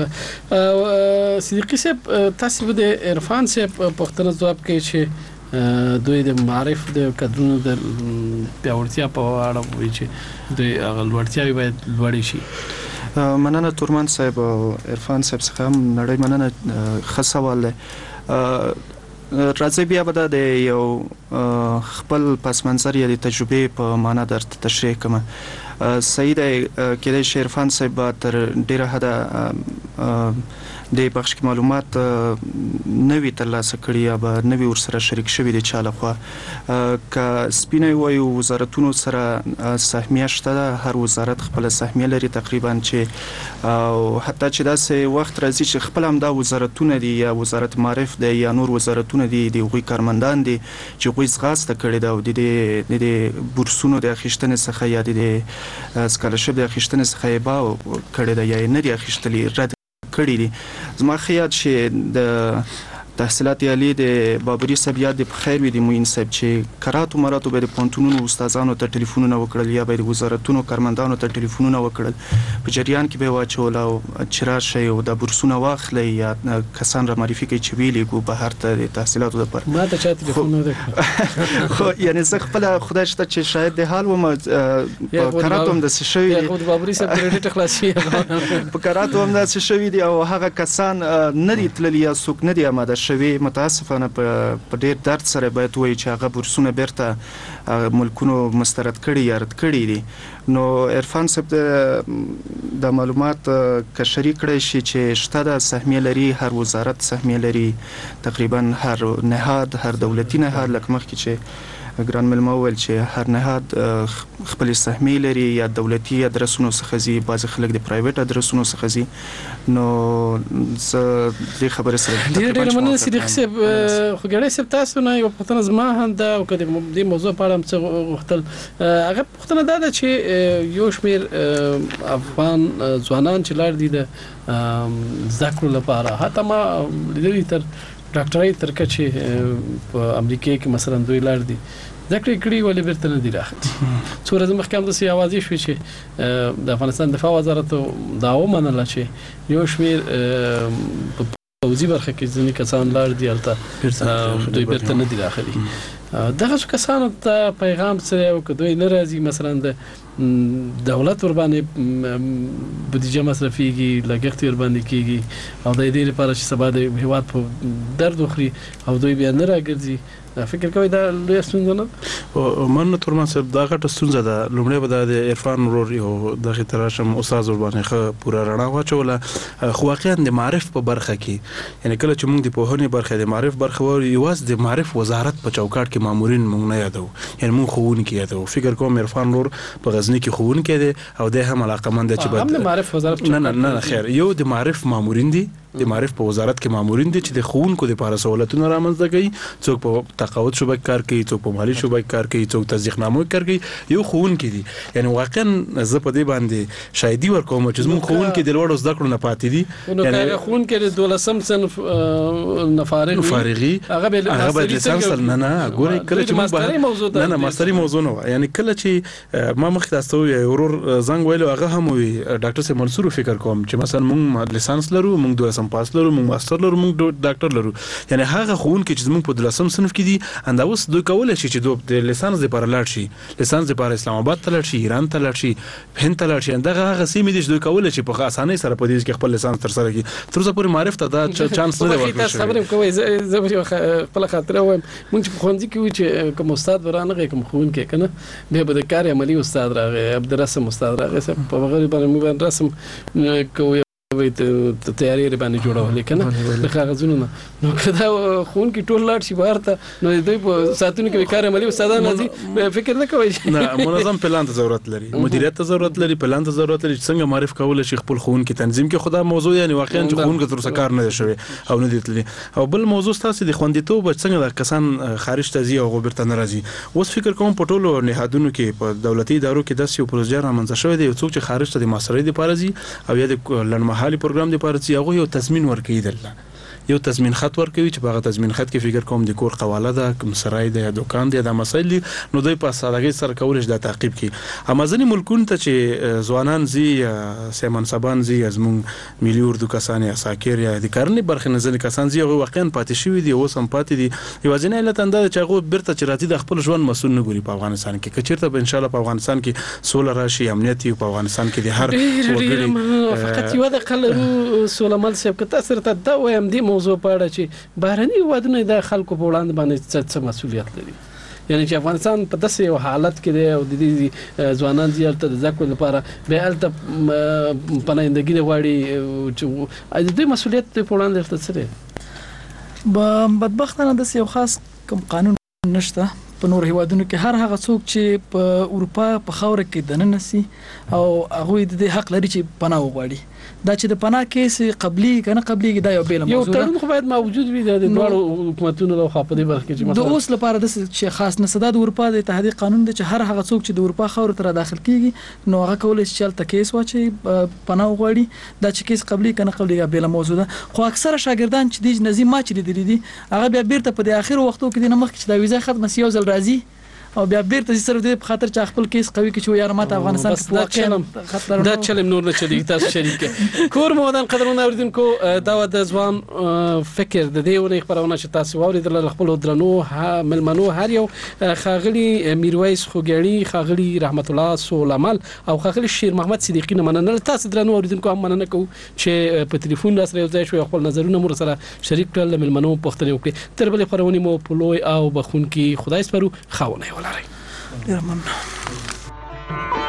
ښه. صدیقي صاحب تاسو د عرفان صاحب پوښتنه ځواب کوي چې دوی د معرف د کډونو د پیاوړتیا په اړه وایي چې دوی هغه لوړتیاوي باید لوړې شي. مننه تورمان صاحب او عرفان صاحب څخه نړۍ مننه. ښه سوال دی. راځي بیا به د یو خپل پس منظر یا د تجربې په معنا درته تشریح کوم. صحیح دی کېدای شي عرفان صاحب تر ډیره حده د بخش کې معلومات نوی ترلاسه کړي یا به نوی ورسره شریک شوي د چا لخوا. که سپینه وایو وزارتونو سره سهمیه شته ده، هر وزارت خپل سهمیه لري تقریبا، چې او حتی چې داسې وخت راځي چې خپل همدا وزارتونه دي یا وزارت معرف دی یا نور وزارتونه دي د هغوی کارمندان دي چې هغوی ځغاسته کړې ده او د د بورسونو د اخیستنې څخه یا د سکالرشپ د اخیستنې څخه یې باو کړې ده یا یې نه دي اخیستلي، رد کړی دي. زما خیال چې د تحصیلات عالی د بابري صاحب یاد د خیر وي د موین صاحب چې کراتو مراتو به د پونتونونو استادانو ته ټلیفونونه وکړل یا به د وزارتونو کارمندانو ته ټلیفونونه وکړل، په جریان کې به واچول او چې راشئ او د بورسونه واخلئ یا کسان را معرفي کوي چې ویلېږو بهر ته د تحصیلاتو دپاره. ما ته چا ټلیفون نه دی خو یعنې زه خپله خدای شته چې شاید د حال وم په کراتو همداسې شوي یا خو د بابري صاحب کریډټ خلاص شي په کراتو همداسې شوي دي او هغه کسان نه دي تللي یا څوک نه دي آماده شوي. متاسفانه په ډیر درد سره باید وایي چې هغه بورسونه بیرته ملکونو مسترد کړي یا رد کړي دي. نو عرفان صاحب د معلومات که شریک کړی شي چې شته د سهمیه لري، هر وزارت سهمیه لري، تقریبا هر نهاد، هر دولتي نهاد، لکه مخکې چې ګران مېلمه وویل چې هر نهاد خپلې سهمیې لري یا دولتي ادرسونو څخه ځي، بعضې خلک د پرایویټ ادرسونو څخه ځي. نو زه دې خبرې سره ډېره ډېره مننه صدیق صاحب. خو ګړی صاحب تاسو نه یوه پوښتنه زما هم ده او که د دې موضوع په اړه هم څه غوښتل، هغه پوښتنه دا ده چې یو شمېر افغان ځوانان چې لاړ دي د زده کړو لپاره، حتی ما لیدلي تر ډاکټرۍ تر کچې په امریکا کې مثلا دوی لاړ دي زده کړې کړي ولې بیرته نه دي راغلي. څو ورځې مخکې همداسې اوازې شوې چې د افغانستان دفاع وزارت دا ومنله چې یو شمېر په پوځي برخه کې ځینې کسان لاړ دي هلته دوی بیرته نه دي راغلي. دغه کسانو ته پیغام څه او که دوی نه راځي مثلا د دولت ور باندې بودیجه مصرفيږي، لګښت ور باندې کیږي او د دې لپاره چې سبا د هیواد په درد وخوري او دوی بیا نه راګرځي، فکر کوي دا لوی ستونزه نه ده؟ من تورمان صاحب دا غټه ستونزه ده. لومړی به د عرفان ورور یو دغه تراشم استاد ور باندې ښه پوره رڼا واچوله. خو واقعا د معرف په برخه کې یعنی کله چې موږ د پوهنې برخه د معرف برخه وایو، یوازې د معرف وزارت په چوکاټ کې مامورین موږ نه یادو، یعنی موږ ښوونکي یادو. فکر کوم عرفان ورور په غزني کې ښوونکی دی او دی هم علاقمند دی چې هم د معرف وزارت نه نه نه خیر یو د معرف مامورین دي، د معرف په وزارت کې مامورین دي چې د ښوونکو دپاره سهولتونه رامنځته کوي، څوک په تقاعد شعبه کې کار کوي، څوک په مالي شعبه کې کار کوي، څوک تصدیقنامو کې کار کوي، یو ښوونکي دي. یعنی واقعا زه په دې باندې شاهدي ورکوم چې زموږ ښوونکي د لوړو زده کړو نه پاتې دي. نو که ښوونکی د دولسم صنف نه فارغ فارغي هغه به لیسانس نه نه ګورئ کله چې موږ نه نه ماستري موضوع نه یعنی کله چې ما مخکې تاسو یو ورور زنګ ویلو هغه هم وي ډاکټر صاحب منصور فکر کوم چې مثلا موږ لیسانس لرو، موږ دولسم پاس لرو، موږ ماستر لرو، موږ ډاکټر لرو. یعنی هغه ښوونکي چې زموږ په دولسم صنف کې دي اندا اوس دوی کولی شي چې دوی د لیسانس لپاره لاړ شي، لیسانس لپاره اسلام آباد ته لاړ شي، ایران ته لاړ شي، هند ته لاړ شي. دغه هغه سیمې دي چې دوی کولی شي په اسانۍ سره په دې کې خپل لیسانس تر سره کړي. تر اوسه پورې معرف ته دا چانس نه دی ورکړل شوی. خبرې کوي زه خپل خاطره وایم موږ چې په ښوونځي کې وي چې کوم استاد ورانغی کوم ښوونکی کنه بیا به د کار عملي استاد راغی، عبدالرسم استاد راغی، په هغه باندې موږ رسم کوو ته تیاری ر باندې جوړولې کنه د کاغذونو نه. نو کدا ښوونکی ټول لاړ شي بهر ته نو دوی په ساتونو کې کار عملي استادان راځي، فکر نه کوي نه منظم پلان ته ضرورت لري، مدیریت ته ضرورت لري، پلان ته ضرورت لري چې څنګه معرف کول شي خپل ښوونکی تنظیم کې. خدا موضوع یعنی واقعا چې ښوونکی تر اوسه کار نه دی شوی او نه دی تللی. او بل موضوع ستاسو د خوندیتوب څنګه د کسان خارج ته ځي او بیرته نه راځي. اوس فکر کوم په ټولو نهادونو کې په دولتي ادارو کې داسې یو پروژه رامنځته شوې ده، یو څوک چې خارج ته د ماسترۍ لپاره ځي او یا د لنډمهالي پروګرام لپاره ځي هغه یو تضمین ورکوي، دلته یو تضمین خط ورکوي چې په هغه تضمین خط کې فکر کوم د کور قواله ده، کوم سرای ده یا دکان ده دا مسایل دي، نو دوی په سادهګۍ سره کولی شي دا تعقیب کړي. اما ځینې ملکونو ته چې ځوانان ځي یا سیمنصبان ځي یا زموږ ملي اردو کسان یا ساکر یا د کرنې برخې نه ځینې کسان ځي هغوی واقعا پاتې شوي دي، اوس هم پاتې دي. یوازینی علت همدا ده چې هغوی بیرته چې راځي د خپل ژوند مسؤل نه ګوري په افغانستان کې. که چېرته به انشاءالله په افغانستان کې سوله راشي، امنیت وي په افغانستان کې د هر وګړي فقط یو د قلرو سولمل صاحب که تاسو ته دا وایم دې موضوع موضوع په اړه چې بهرني هیوادونه د خلکو په وړاندې باندې څه مسؤلیت لري یعنی چې افغانستان په داسې یو حالت کې دی او د دې ځوانان زیات د ځکو لپاره به الته پناهندګي غواړي چې د دې مسؤلیت په وړاندې څه دی په بدبختانه د یو خاص کوم قانون نشته په نور هیوادونو کې هر هغه څوک چې په اروپا په خاور کې دننه سي او هغه د حق لري چې پناه وغواړي دا چې د پناه کیس قبلي کنه قبلي دا یو بیل موضوع ده یو تړون خو باید موجود وي د دوه حکومتونو له خوا په دې برخه کې چې مثلا د اوس لپاره د چې خاص نسدا د اروپا د اتحادیه قانون دی چې هر هغه څوک چې د اروپا خاور ته داخل کیږي نو هغه کولای شي چې تل کیس واچي پناه وغواړي دا چې کیس قبلي کنه قبلي یا بیل موضوع ده خو اکثره شاګردان چې د نظیم ما چې لیدل دي هغه بیا بیرته په د اخر وختو کې د نمخ چې د ویزه ختم سی یو ځل راځي او بیا بیرته سره د خاطر چې خپل کیس قوي کې چې یار ماته افغانستان کې خطر دا چلم نور نه چلی تاسو شریک کور مودان قدرونه اوریدونکو دا د ځوان فکر د دې ونې خبرونه چې تاسو اوریدل خپل درنو ملمنو هر یو خاغلی میرویس خوګړی خاغلی رحمت الله سولمال او خاغلی شیر محمد صدیقی نه مننه تاسو درنو اوریدونکو هم مننه کوم چې په ټلیفون سره یو ځای شو خپل نظرونه مور سره شریک کړل ملمنو پوښتنه وکړي تر بلې خبرونه مو پلوي او بخون کې خدای سپارو خاونه ولري. ډیر مننه.